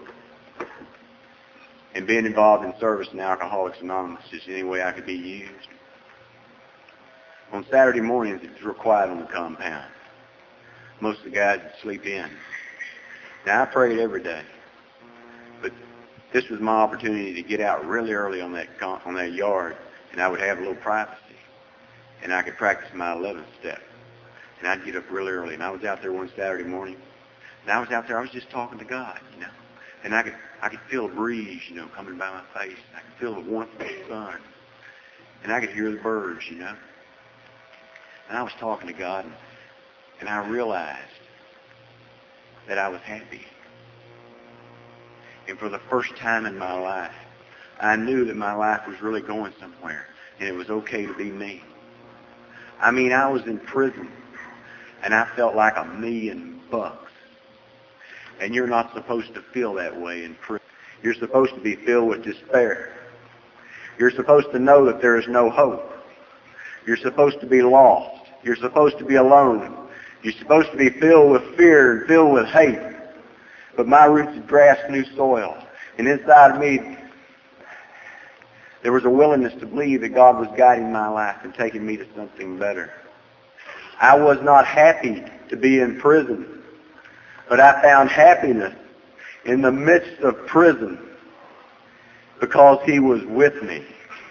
And being involved in service in Alcoholics Anonymous is any way I could be used. On Saturday mornings, it was real quiet on the compound. most of the guys would sleep in. Now, I prayed every day, but this was my opportunity to get out really early on that on that yard, and I would have a little privacy, and I could practice my eleventh step. And I'd get up really early, and I was out there one Saturday morning, and I was out there, I was just talking to God, you know, and I could I could feel a breeze, you know, coming by my face. I could feel the warmth of the sun, and I could hear the birds, you know. And I was talking to God, and, and I realized that I was happy. And for the first time in my life, I knew that my life was really going somewhere, and it was okay to be me. I mean, I was in prison, and I felt like a million bucks. And you're not supposed to feel that way in prison. You're supposed to be filled with despair. You're supposed to know that there is no hope. You're supposed to be lost. You're supposed to be alone. You're supposed to be filled with fear and filled with hate. But my roots had grasped new soil. And inside of me, there was a willingness to believe that God was guiding my life and taking me to something better. I was not happy to be in prison, but I found happiness in the midst of prison because He was with me.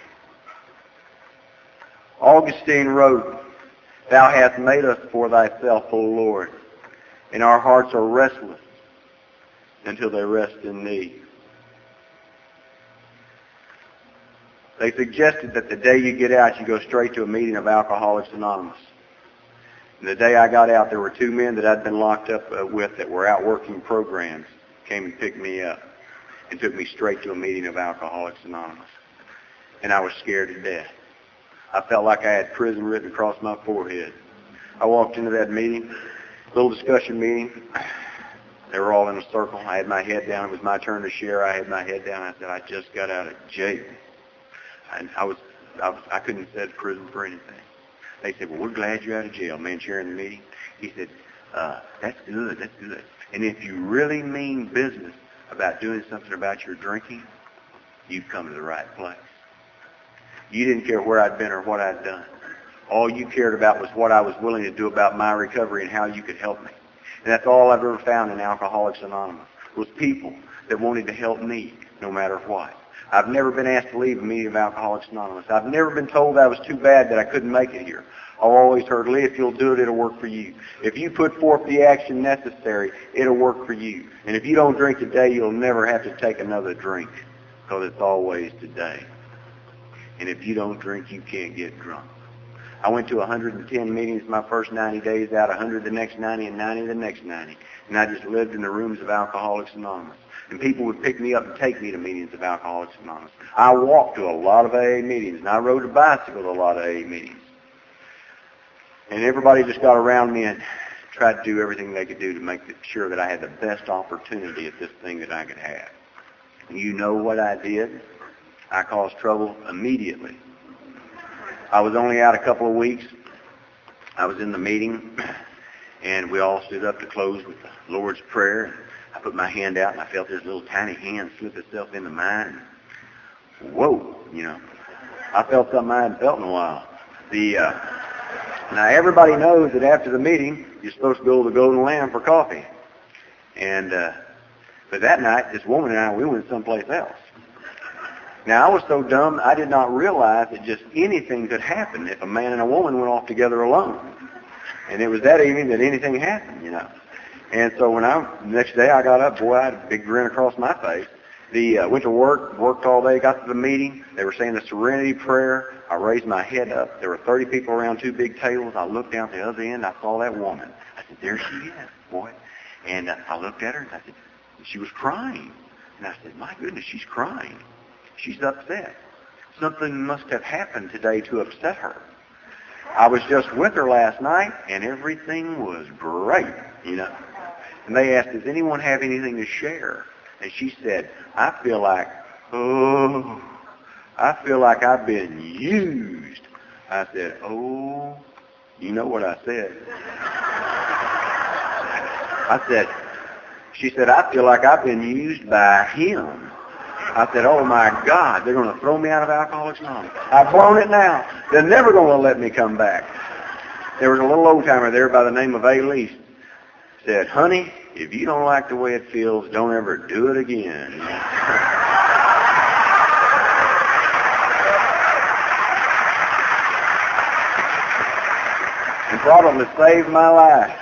Augustine wrote, "Thou hast made us for Thyself, O Lord, and our hearts are restless until they rest in Thee." They suggested that the day you get out, you go straight to a meeting of Alcoholics Anonymous. And the day I got out, there were two men that I'd been locked up uh, with that were out working programs, came and picked me up and took me straight to a meeting of Alcoholics Anonymous. And I was scared to death. I felt like I had prison written across my forehead. I walked into that meeting, little discussion meeting. They were all in a circle. I had my head down. It was my turn to share. I had my head down. I said, I just got out of jail. And I was, I was, I couldn't have said prison for anything. They said, well, we're glad you're out of jail, man, sharing the meeting. He said, uh, that's good, that's good. And if you really mean business about doing something about your drinking, you've come to the right place. You didn't care where I'd been or what I'd done. All you cared about was what I was willing to do about my recovery and how you could help me. And that's all I've ever found in Alcoholics Anonymous, was people that wanted to help me no matter what. I've never been asked to leave a meeting of Alcoholics Anonymous. I've never been told I was too bad that I couldn't make it here. I've always heard, Lee, if you'll do it, it'll work for you. If you put forth the action necessary, it'll work for you. And if you don't drink today, you'll never have to take another drink, because it's always today. And if you don't drink, you can't get drunk. I went to one hundred ten meetings my first ninety days out, one hundred the next ninety, and ninety the next ninety. And I just lived in the rooms of Alcoholics Anonymous. And people would pick me up and take me to meetings of Alcoholics Anonymous. I walked to a lot of A A meetings, and I rode a bicycle to a lot of A A meetings. And everybody just got around me and tried to do everything they could do to make sure that I had the best opportunity at this thing that I could have. And you know what I did? I caused trouble immediately. I was only out a couple of weeks. I was in the meeting, and we all stood up to close with the Lord's Prayer. I put my hand out, and I felt this little tiny hand slip itself into mine. And whoa, you know. I felt something I hadn't felt in a while. The uh, now, everybody knows that after the meeting, you're supposed to go to the Golden Lamb for coffee. And uh, but that night, this woman and I, we went someplace else. Now, I was so dumb, I did not realize that just anything could happen if a man and a woman went off together alone. And it was that evening that anything happened, you know. And so when I, the next day I got up, boy, I had a big grin across my face. The uh, went to work, worked all day, got to the meeting. They were saying the Serenity Prayer. I raised my head up. There were thirty people around two big tables. I looked down at the other end. I saw that woman. I said, there she is, boy. And uh, I looked at her, and I said, she was crying. And I said, my goodness, she's crying. She's upset. Something must have happened today to upset her. I was just with her last night, and everything was great, you know. And they asked, does anyone have anything to share? And she said, I feel like, oh, I feel like I've been used. I said, oh, you know what I said. I said, she said, I feel like I've been used by him. I said, oh my God, they're going to throw me out of Alcoholics Anonymous. I've blown it now. They're never going to let me come back. There was a little old timer there by the name of A. Least. said, honey, if you don't like the way it feels, don't ever do it again. And probably saved my life.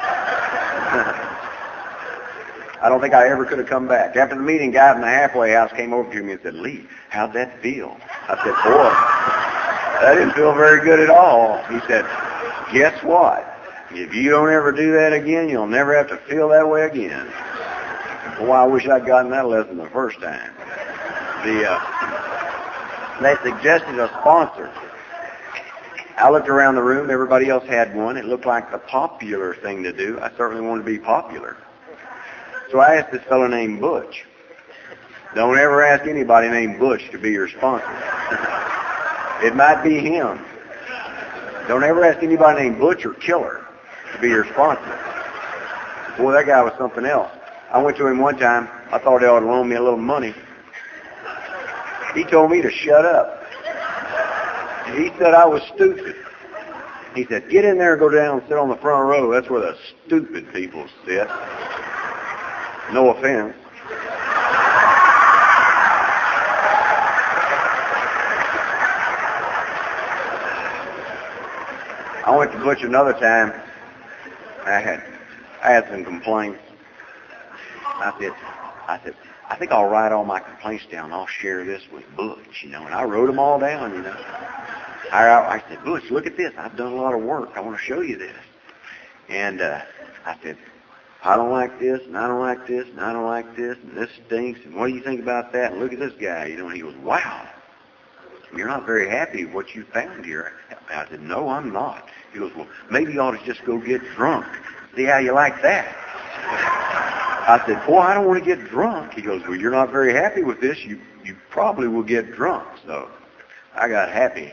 I don't think I ever could have come back. After the meeting, guy in the halfway house came over to me and said, Lee, how'd that feel? I said, boy, that didn't feel very good at all. He said, guess what? If you don't ever do that again, you'll never have to feel that way again. Boy, I wish I'd gotten that lesson the first time. The, uh, they suggested a sponsor. I looked around the room. Everybody else had one. It looked like the popular thing to do. I certainly wanted to be popular. So I asked this fellow named Butch. Don't ever ask anybody named Butch to be your sponsor. It might be him. Don't ever ask anybody named Butch or Killer to be your sponsor. Boy, that guy was something else. I went to him one time. I thought he ought to loan me a little money. He told me to shut up. He said I was stupid. He said, get in there and go down and sit on the front row. That's where the stupid people sit. No offense. I went to Butch another time. I had I had some complaints. I said, I said, I think I'll write all my complaints down. I'll share this with Butch, you know. And I wrote them all down, you know. I, I said, Butch, look at this. I've done a lot of work. I want to show you this. And uh, I said, I don't like this, and I don't like this, and I don't like this, and this stinks, and what do you think about that? And look at this guy, you know. And he goes, wow, you're not very happy with what you found here. I said, no, I'm not. He goes, well, maybe you ought to just go get drunk. See how you like that? I said, boy, I don't want to get drunk. He goes, well, you're not very happy with this. You you probably will get drunk. So I got happy.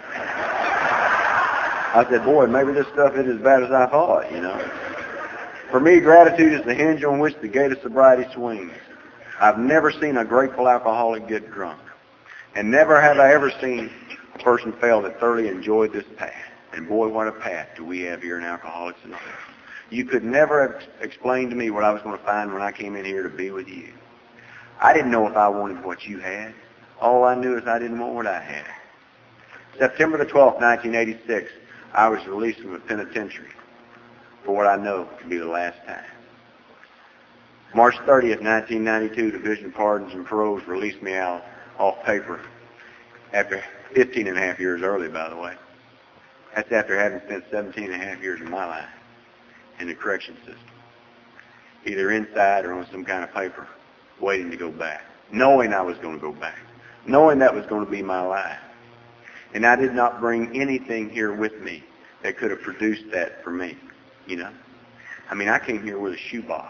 I said, boy, maybe this stuff isn't as bad as I thought, you know. For me, gratitude is the hinge on which the gate of sobriety swings. I've never seen a grateful alcoholic get drunk. And never have I ever seen a person fail that thoroughly enjoyed this path. And boy, what a path do we have here in Alcoholics Anonymous. You could never have explained to me what I was going to find when I came in here to be with you. I didn't know if I wanted what you had. All I knew is I didn't want what I had. September the twelfth, nineteen eighty-six, I was released from the penitentiary for what I know to be the last time. March thirtieth, nineteen ninety-two, Division of Pardons and Paroles released me out off paper after fifteen and a half years early, by the way. That's after having spent seventeen and a half years of my life in the correction system, either inside or on some kind of paper, waiting to go back, knowing I was going to go back, knowing that was going to be my life. And I did not bring anything here with me that could have produced that for me, you know. I mean, I came here with a shoebox,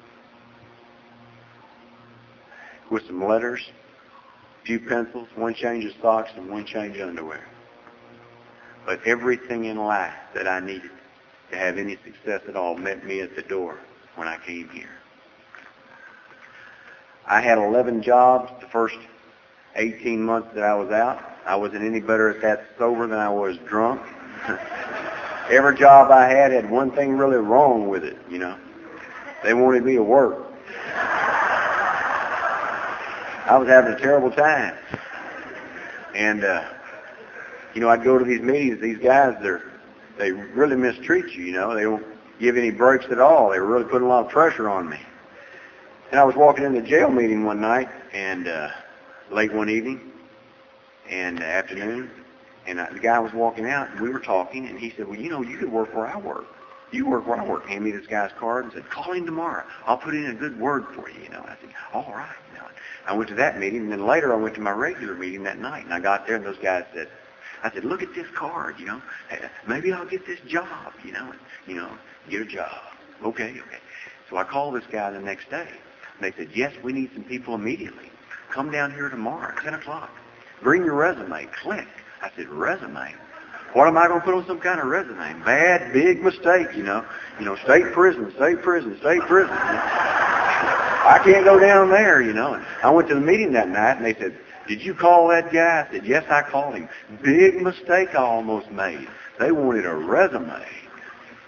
with some letters, a few pencils, one change of socks, and one change of underwear. But everything in life that I needed to have any success at all met me at the door when I came here. I had eleven jobs the first eighteen months that I was out. I wasn't any better at that sober than I was drunk. Every job I had had one thing really wrong with it, you know. They wanted me to work. I was having a terrible time. And, uh, you know, I'd go to these meetings. These guys, they're, they really mistreat you, you know. They don't give any breaks at all. They were really putting a lot of pressure on me. And I was walking in the jail meeting one night, and uh, late one evening, and uh, afternoon, and uh, the guy was walking out, and we were talking, and he said, well, you know, you could work where I work. You work where I work. Hand me this guy's card and said, call him tomorrow. I'll put in a good word for you, you know. I said, all right. You know. I went to that meeting, and then later I went to my regular meeting that night, and I got there, and those guys said, I said, look at this card, you know. Maybe I'll get this job, you know, and, you know, get a job. Okay, okay. So I called this guy the next day, and they said, yes, we need some people immediately. Come down here tomorrow at ten o'clock. Bring your resume. Click. I said, resume? What am I going to put on some kind of resume? Bad, big mistake, you know. You know, state prison, state prison, state prison. You know? I can't go down there, you know. And I went to the meeting that night, and they said, did you call that guy? I said, yes, I called him. Big mistake I almost made. They wanted a resume.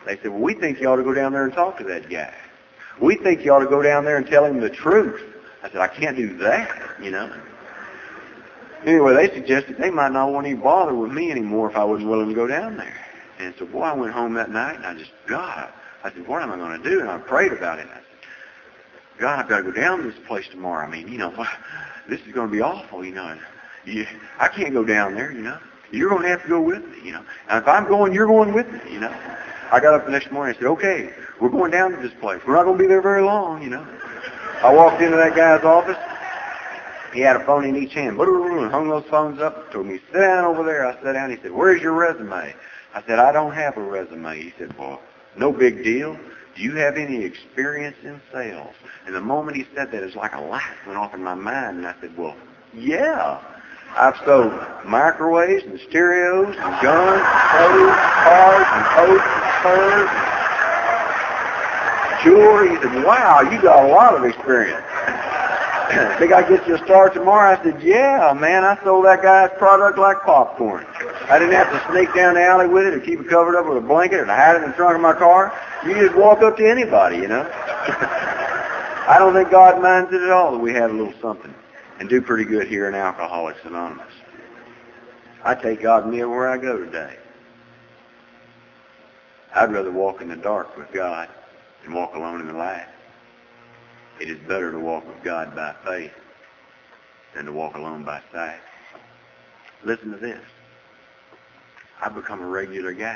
They said, well, we think you ought to go down there and talk to that guy. We think you ought to go down there and tell him the truth. I said, I can't do that, you know. Anyway, they suggested they might not want to even bother with me anymore if I wasn't willing to go down there. And so, boy, I went home that night, and I just, God, I said, what am I going to do? And I prayed about it. And I said, God, I've got to go down to this place tomorrow. I mean, you know, this is going to be awful, you know. And you, I can't go down there, you know. You're going to have to go with me, you know. And if I'm going, you're going with me, you know. I got up the next morning and said, okay, we're going down to this place. We're not going to be there very long, you know. I walked into that guy's office. He had a phone in each hand, and hung those phones up, told me, sit down over there. I sat down. He said, where's your resume? I said, I don't have a resume. He said, well, no big deal. Do you have any experience in sales? And the moment he said that, it was like a light went off in my mind. And I said, well, yeah. I've sold microwaves and stereos and guns, clothes, cars, and coats and furs, and jewelry. He said, wow, you got a lot of experience. Think I get you a start tomorrow? I said, yeah, man, I sold that guy's product like popcorn. I didn't have to sneak down the alley with it or keep it covered up with a blanket or hide it in the trunk of my car. You just walk up to anybody, you know. I don't think God minds it at all that we have a little something and do pretty good here in Alcoholics Anonymous. I take God with me everywhere I go today. I'd rather walk in the dark with God than walk alone in the light. It is better to walk with God by faith than to walk alone by sight. Listen to this. I've become a regular guy.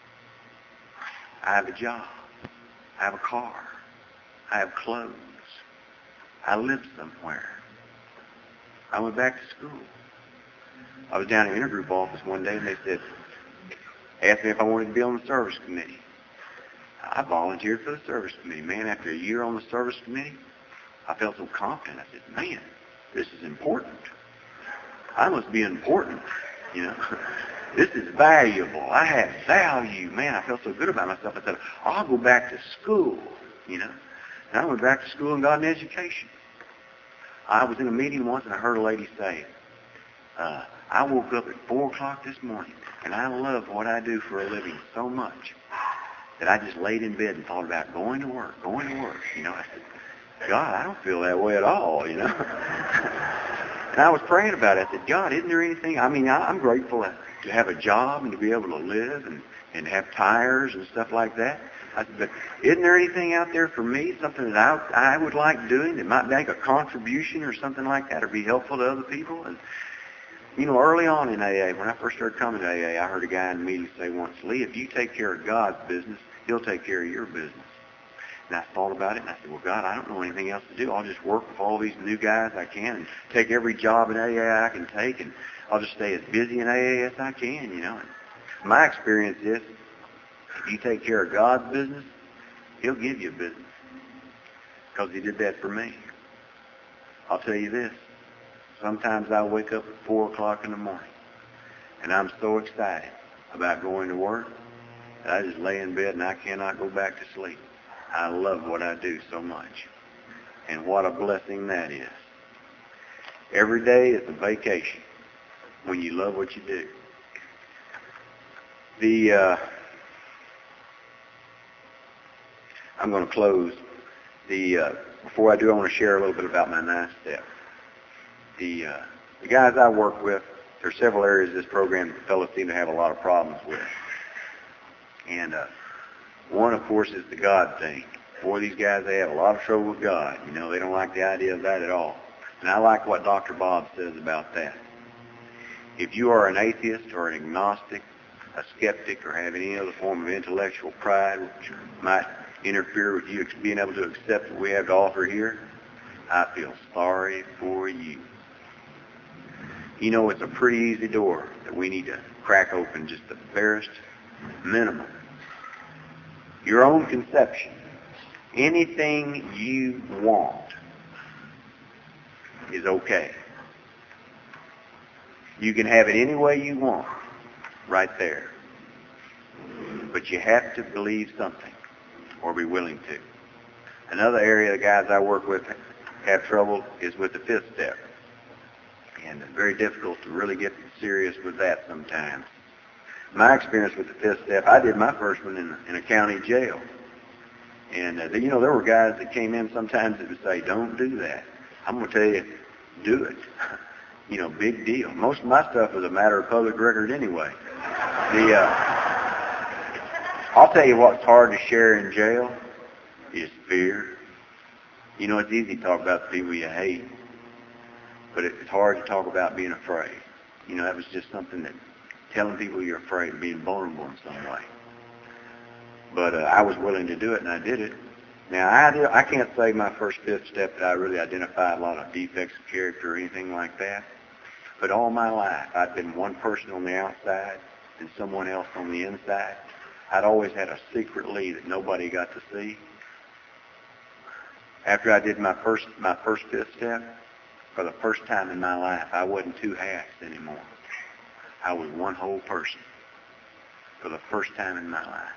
I have a job. I have a car. I have clothes. I live somewhere. I went back to school. I was down in the intergroup office one day, and they said, asked me if I wanted to be on the service committee. I volunteered for the service committee. Man, after a year on the service committee, I felt so confident. I said, man, this is important. I must be important, you know. This is valuable. I have value. Man, I felt so good about myself. I said, I'll go back to school, you know. And I went back to school and got an education. I was in a meeting once, and I heard a lady say, uh, I woke up at four o'clock this morning, and I love what I do for a living so much that I just laid in bed and thought about going to work, going to work. You know, I said, God, I don't feel that way at all, you know. And I was praying about it. I said, God, isn't there anything? I mean, I, I'm grateful to have a job and to be able to live and, and have tires and stuff like that. I said, but isn't there anything out there for me, something that I, I would like doing that might make a contribution or something like that or be helpful to other people? And, you know, early on in A A, when I first started coming to A A, I heard a guy in the meeting say once, Lee, if you take care of God's business, he'll take care of your business. And I thought about it, and I said, well, God, I don't know anything else to do. I'll just work with all these new guys I can and take every job in A A I can take, and I'll just stay as busy in A A as I can, you know. And my experience is, if you take care of God's business, he'll give you business, because he did that for me. I'll tell you this. Sometimes I wake up at four o'clock in the morning, and I'm so excited about going to work that I just lay in bed and I cannot go back to sleep. I love what I do so much. And what a blessing that is. Every day is a vacation when you love what you do. The uh, I'm going to close. The uh, before I do, I want to share a little bit about my nine step. The uh, the guys I work with, there are several areas of this program that fellows seem to have a lot of problems with. And uh, one, of course, is the God thing. Boy, these guys, they have a lot of trouble with God. You know, they don't like the idea of that at all. And I like what Doctor Bob says about that. If you are an atheist or an agnostic, a skeptic, or have any other form of intellectual pride which might interfere with you being able to accept what we have to offer here, I feel sorry for you. You know, it's a pretty easy door that we need to crack open, just the barest minimum. Your own conception. Anything you want is okay. You can have it any way you want, right there. But you have to believe something, or be willing to. Another area the guys I work with have trouble is with the fifth step. And it's very difficult to really get serious with that sometimes. my experience with the fifth step, I did my first one in, in a county jail. And, uh, you know, there were guys that came in sometimes that would say, don't do that. I'm going to tell you, do it. You know, big deal. Most of my stuff was a matter of public record anyway. The, uh, I'll tell you what's hard to share in jail is fear. You know, it's easy to talk about the people you hate, but it's hard to talk about being afraid. You know, that was just something that telling people you're afraid of being vulnerable in some way. But uh, I was willing to do it, and I did it. Now, I, did, I can't say my first fifth step that I really identified a lot of defects of character or anything like that. But all my life, I'd been one person on the outside and someone else on the inside. I'd always had a secret Lee that nobody got to see. After I did my first my first fifth step, for the first time in my life, I wasn't two hats anymore. I was one whole person for the first time in my life.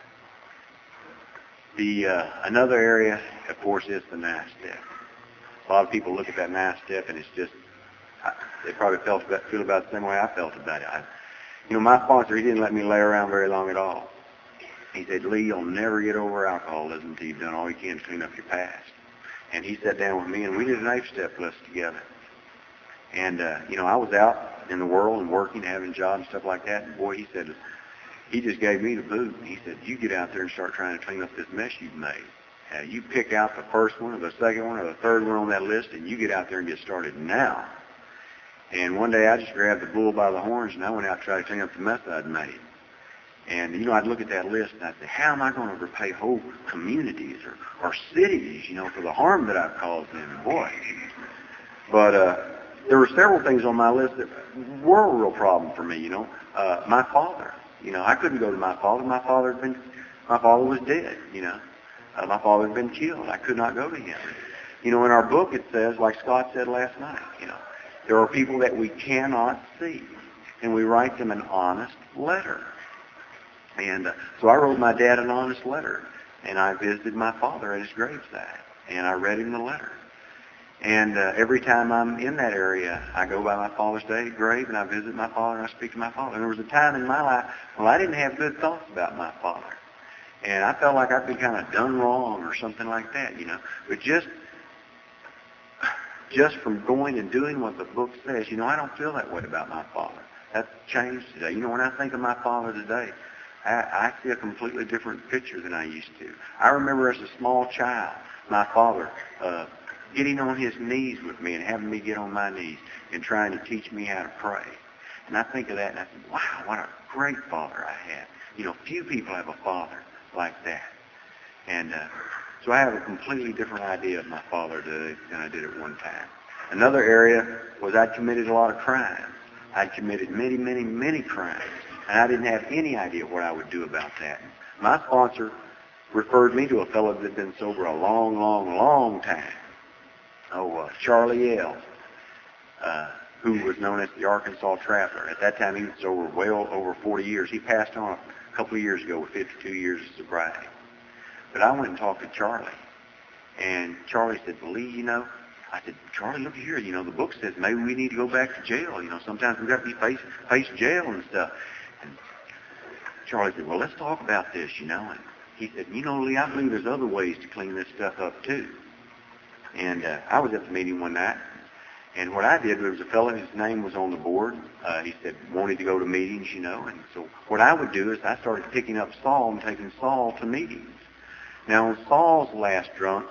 The uh, another area, of course, is the ninth step. A lot of people look at that ninth step, and it's just I, they probably felt about, feel about the same way I felt about it. I, you know, my sponsor, he didn't let me lay around very long at all. He said, Lee, you'll never get over alcoholism until you've done all you can to clean up your past. And he sat down with me, and we did an eight-step list together. And, uh, you know, I was out in the world and working, having jobs and stuff like that. And, boy, he said, he just gave me the boot. He said, you get out there and start trying to clean up this mess you've made. Uh, you pick out the first one or the second one or the third one on that list, and you get out there and get started now. And one day I just grabbed the bull by the horns, and I went out and tried to clean up the mess I'd made. And, you know, I'd look at that list, and I'd say, how am I going to repay whole communities or, or cities, you know, for the harm that I've caused them? And boy. But uh, there were several things on my list that were a real problem for me, you know. Uh, my father. You know, I couldn't go to my father. My father had been, my father was dead, you know. Uh, my father had been killed. I could not go to him. You know, in our book it says, like Scott said last night, you know, there are people that we cannot see, and we write them an honest letter. And uh, so I wrote my dad an honest letter, and I visited my father at his graveside, and I read him the letter. And uh, every time I'm in that area, I go by my father's day grave, and I visit my father, and I speak to my father. And there was a time in my life when I didn't have good thoughts about my father. And I felt like I'd been kind of done wrong or something like that, you know. But just just from going and doing what the book says, you know, I don't feel that way about my father. That's changed today. You know, when I think of my father today, I, I see a completely different picture than I used to. I remember as a small child, my father uh, getting on his knees with me and having me get on my knees and trying to teach me how to pray. And I think of that and I think, wow, what a great father I had. You know, few people have a father like that. And uh, so I have a completely different idea of my father today than I did at one time. Another area was I'd committed a lot of crimes. I'd committed many, many, many crimes. And I didn't have any idea what I would do about that. My sponsor referred me to a fellow that had been sober a long, long, long time. Oh, uh, Charlie L., uh, who was known as the Arkansas Traveler. At that time, he was sober well over forty years. He passed on a couple of years ago with fifty-two years of sobriety. But I went and talked to Charlie. And Charlie said, well, Lee, you know, I said, Charlie, look here. You know, the book says maybe we need to go back to jail. You know, sometimes we've got to be face, face jail and stuff. And Charlie said, well, let's talk about this, you know. And he said, you know, Lee, I believe there's other ways to clean this stuff up, too. And uh, I was at the meeting one night, and what I did, there was a fellow, his name was on the board. Uh, he said, wanted to go to meetings, you know. And so what I would do is I started picking up Saul and taking Saul to meetings. Now, on Saul's last drunk,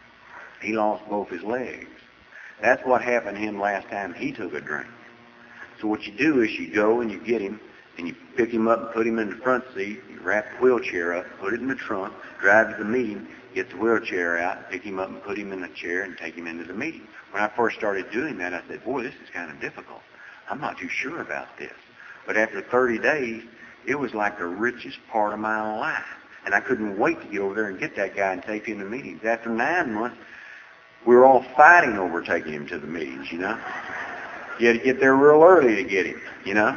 he lost both his legs. That's what happened to him last time he took a drink. So what you do is you go and you get him, and you pick him up and put him in the front seat, you wrap the wheelchair up, put it in the trunk, drive to the meeting, get the wheelchair out, pick him up and put him in the chair and take him into the meeting. When I first started doing that, I said, boy, this is kind of difficult. I'm not too sure about this. But after thirty days, it was like the richest part of my life. And I couldn't wait to get over there and get that guy and take him to meetings. After nine months, we were all fighting over taking him to the meetings, you know. You had to get there real early to get him, you know.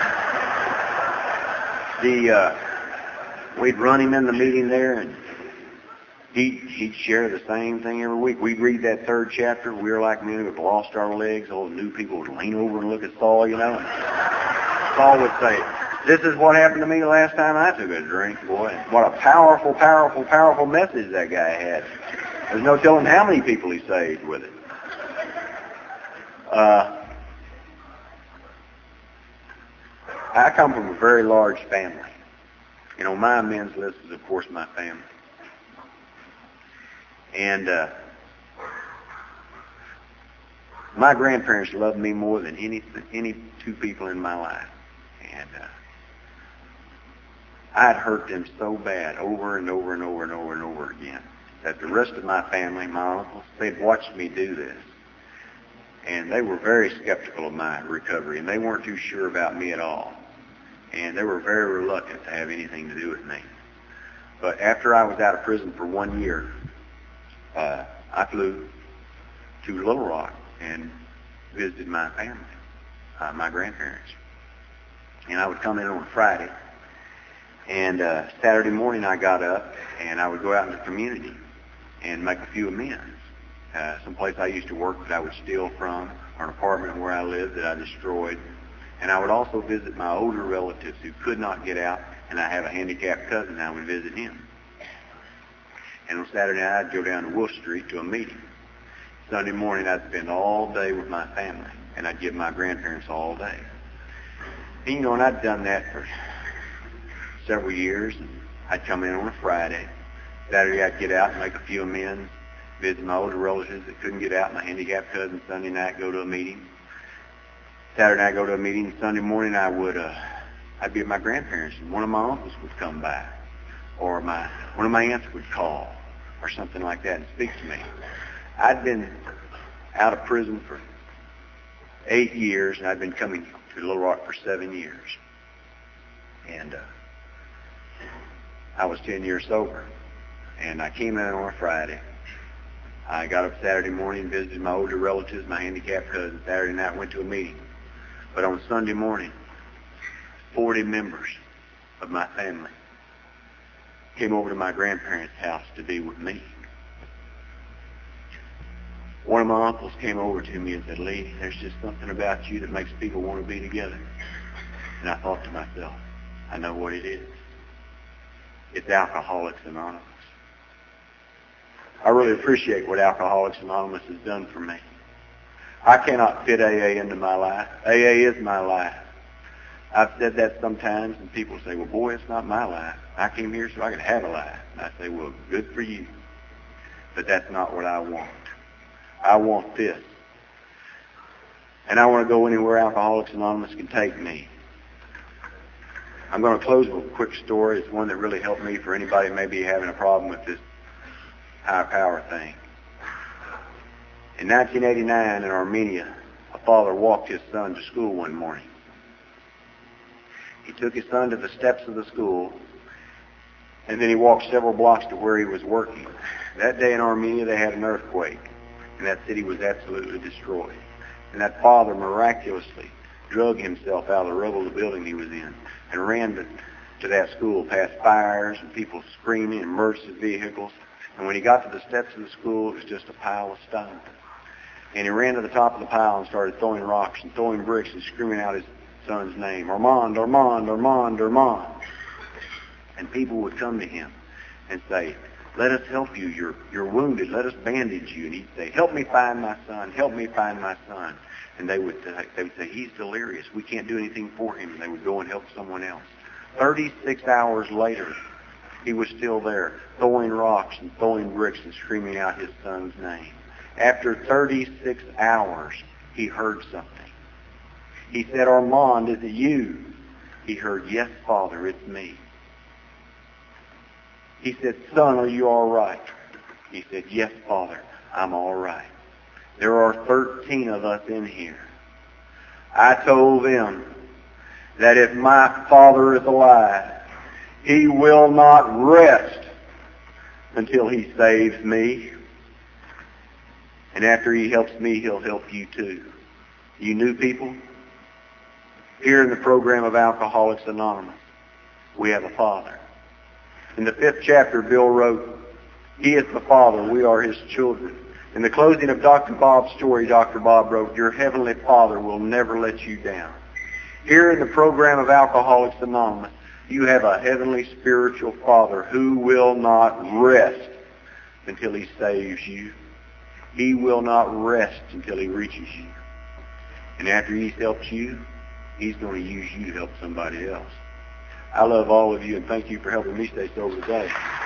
The uh, we'd run him in the meeting there, and he'd, he'd share the same thing every week. We'd read that third chapter. We were like men who had lost our legs. All the new people would lean over and look at Saul, you know. And Saul would say, This is what happened to me the last time I took a drink, boy. What a powerful, powerful, powerful message that guy had. There's no telling how many people he saved with it. Uh, I come from a very large family. You know, my men's list is, of course, my family. And uh, my grandparents loved me more than any any two people in my life. And uh, I'd hurt them so bad over and over and over and over and over again that the rest of my family, my uncles, they'd watched me do this. And they were very skeptical of my recovery, and they weren't too sure about me at all. And they were very reluctant to have anything to do with me. But after I was out of prison for one year, uh, I flew to Little Rock and visited my family, uh, my grandparents. And I would come in on a Friday, and uh, Saturday morning I got up and I would go out in the community and make a few amends. Uh, someplace I used to work that I would steal from, or an apartment where I lived that I destroyed. And I would also visit my older relatives who could not get out, and I have a handicapped cousin, and I would visit him. And on Saturday night I'd go down to Wolf Street to a meeting. Sunday morning I'd spend all day with my family, and I'd give my grandparents all day. And, you know, and I'd done that for several years. And I'd come in on a Friday. Saturday I'd get out and make a few amends, visit my older relatives that couldn't get out, my handicapped cousin. Sunday night go to a meeting. Saturday night go to a meeting. Sunday morning I would uh, I'd be at my grandparents, and one of my uncles would come by, or my one of my aunts would call, or something like that, and speak to me. I'd been out of prison for eight years, and I'd been coming to Little Rock for seven years. And uh, I was ten years sober. And I came in on a Friday. I got up Saturday morning, visited my older relatives, my handicapped cousin. Saturday night went to a meeting. But on Sunday morning, forty members of my family came over to my grandparents' house to be with me. One of my uncles came over to me and said, "Lee, there's just something about you that makes people want to be together." And I thought to myself, I know what it is. It's Alcoholics Anonymous. I really appreciate what Alcoholics Anonymous has done for me. I cannot fit A A into my life. A A is my life. I've said that sometimes, and people say, "Well, boy, it's not my life. I came here so I could have a life." And I say, "Well, good for you. But that's not what I want. I want this. And I want to go anywhere Alcoholics Anonymous can take me." I'm going to close with a quick story. It's one that really helped me for anybody maybe having a problem with this high power thing. In nineteen eighty-nine in Armenia, a father walked his son to school one morning. He took his son to the steps of the school, and then he walked several blocks to where he was working. That day in Armenia, they had an earthquake, and that city was absolutely destroyed. And that father miraculously drug himself out of the rubble of the building he was in and ran to, to that school past fires and people screaming, emergency vehicles. And when he got to the steps of the school, it was just a pile of stone. And he ran to the top of the pile and started throwing rocks and throwing bricks and screaming out his son's name, "Armand, Armand, Armand, Armand." And people would come to him and say, "Let us help you. You're, you're wounded. Let us bandage you." And he'd say, "Help me find my son. Help me find my son." And they would, uh, they would say, "He's delirious. We can't do anything for him." And they would go and help someone else. thirty-six hours later, he was still there, throwing rocks and throwing bricks and screaming out his son's name. After thirty-six hours, he heard something. He said, "Armand, is it you?" He heard, "Yes, Father, it's me." He said, "Son, are you all right?" He said, "Yes, Father, I'm all right. There are thirteen of us in here. I told them that if my Father is alive, He will not rest until He saves me. And after He helps me, He'll help you too." You new people, here in the program of Alcoholics Anonymous, we have a Father. In the fifth chapter, Bill wrote, "He is the Father, we are His children." In the closing of Doctor Bob's story, Doctor Bob wrote, "Your Heavenly Father will never let you down. Here in the program of Alcoholics Anonymous, you have a heavenly spiritual Father who will not rest until he saves you. He will not rest until he reaches you. And after he's helped you, he's going to use you to help somebody else. I love all of you, and thank you for helping me stay sober today.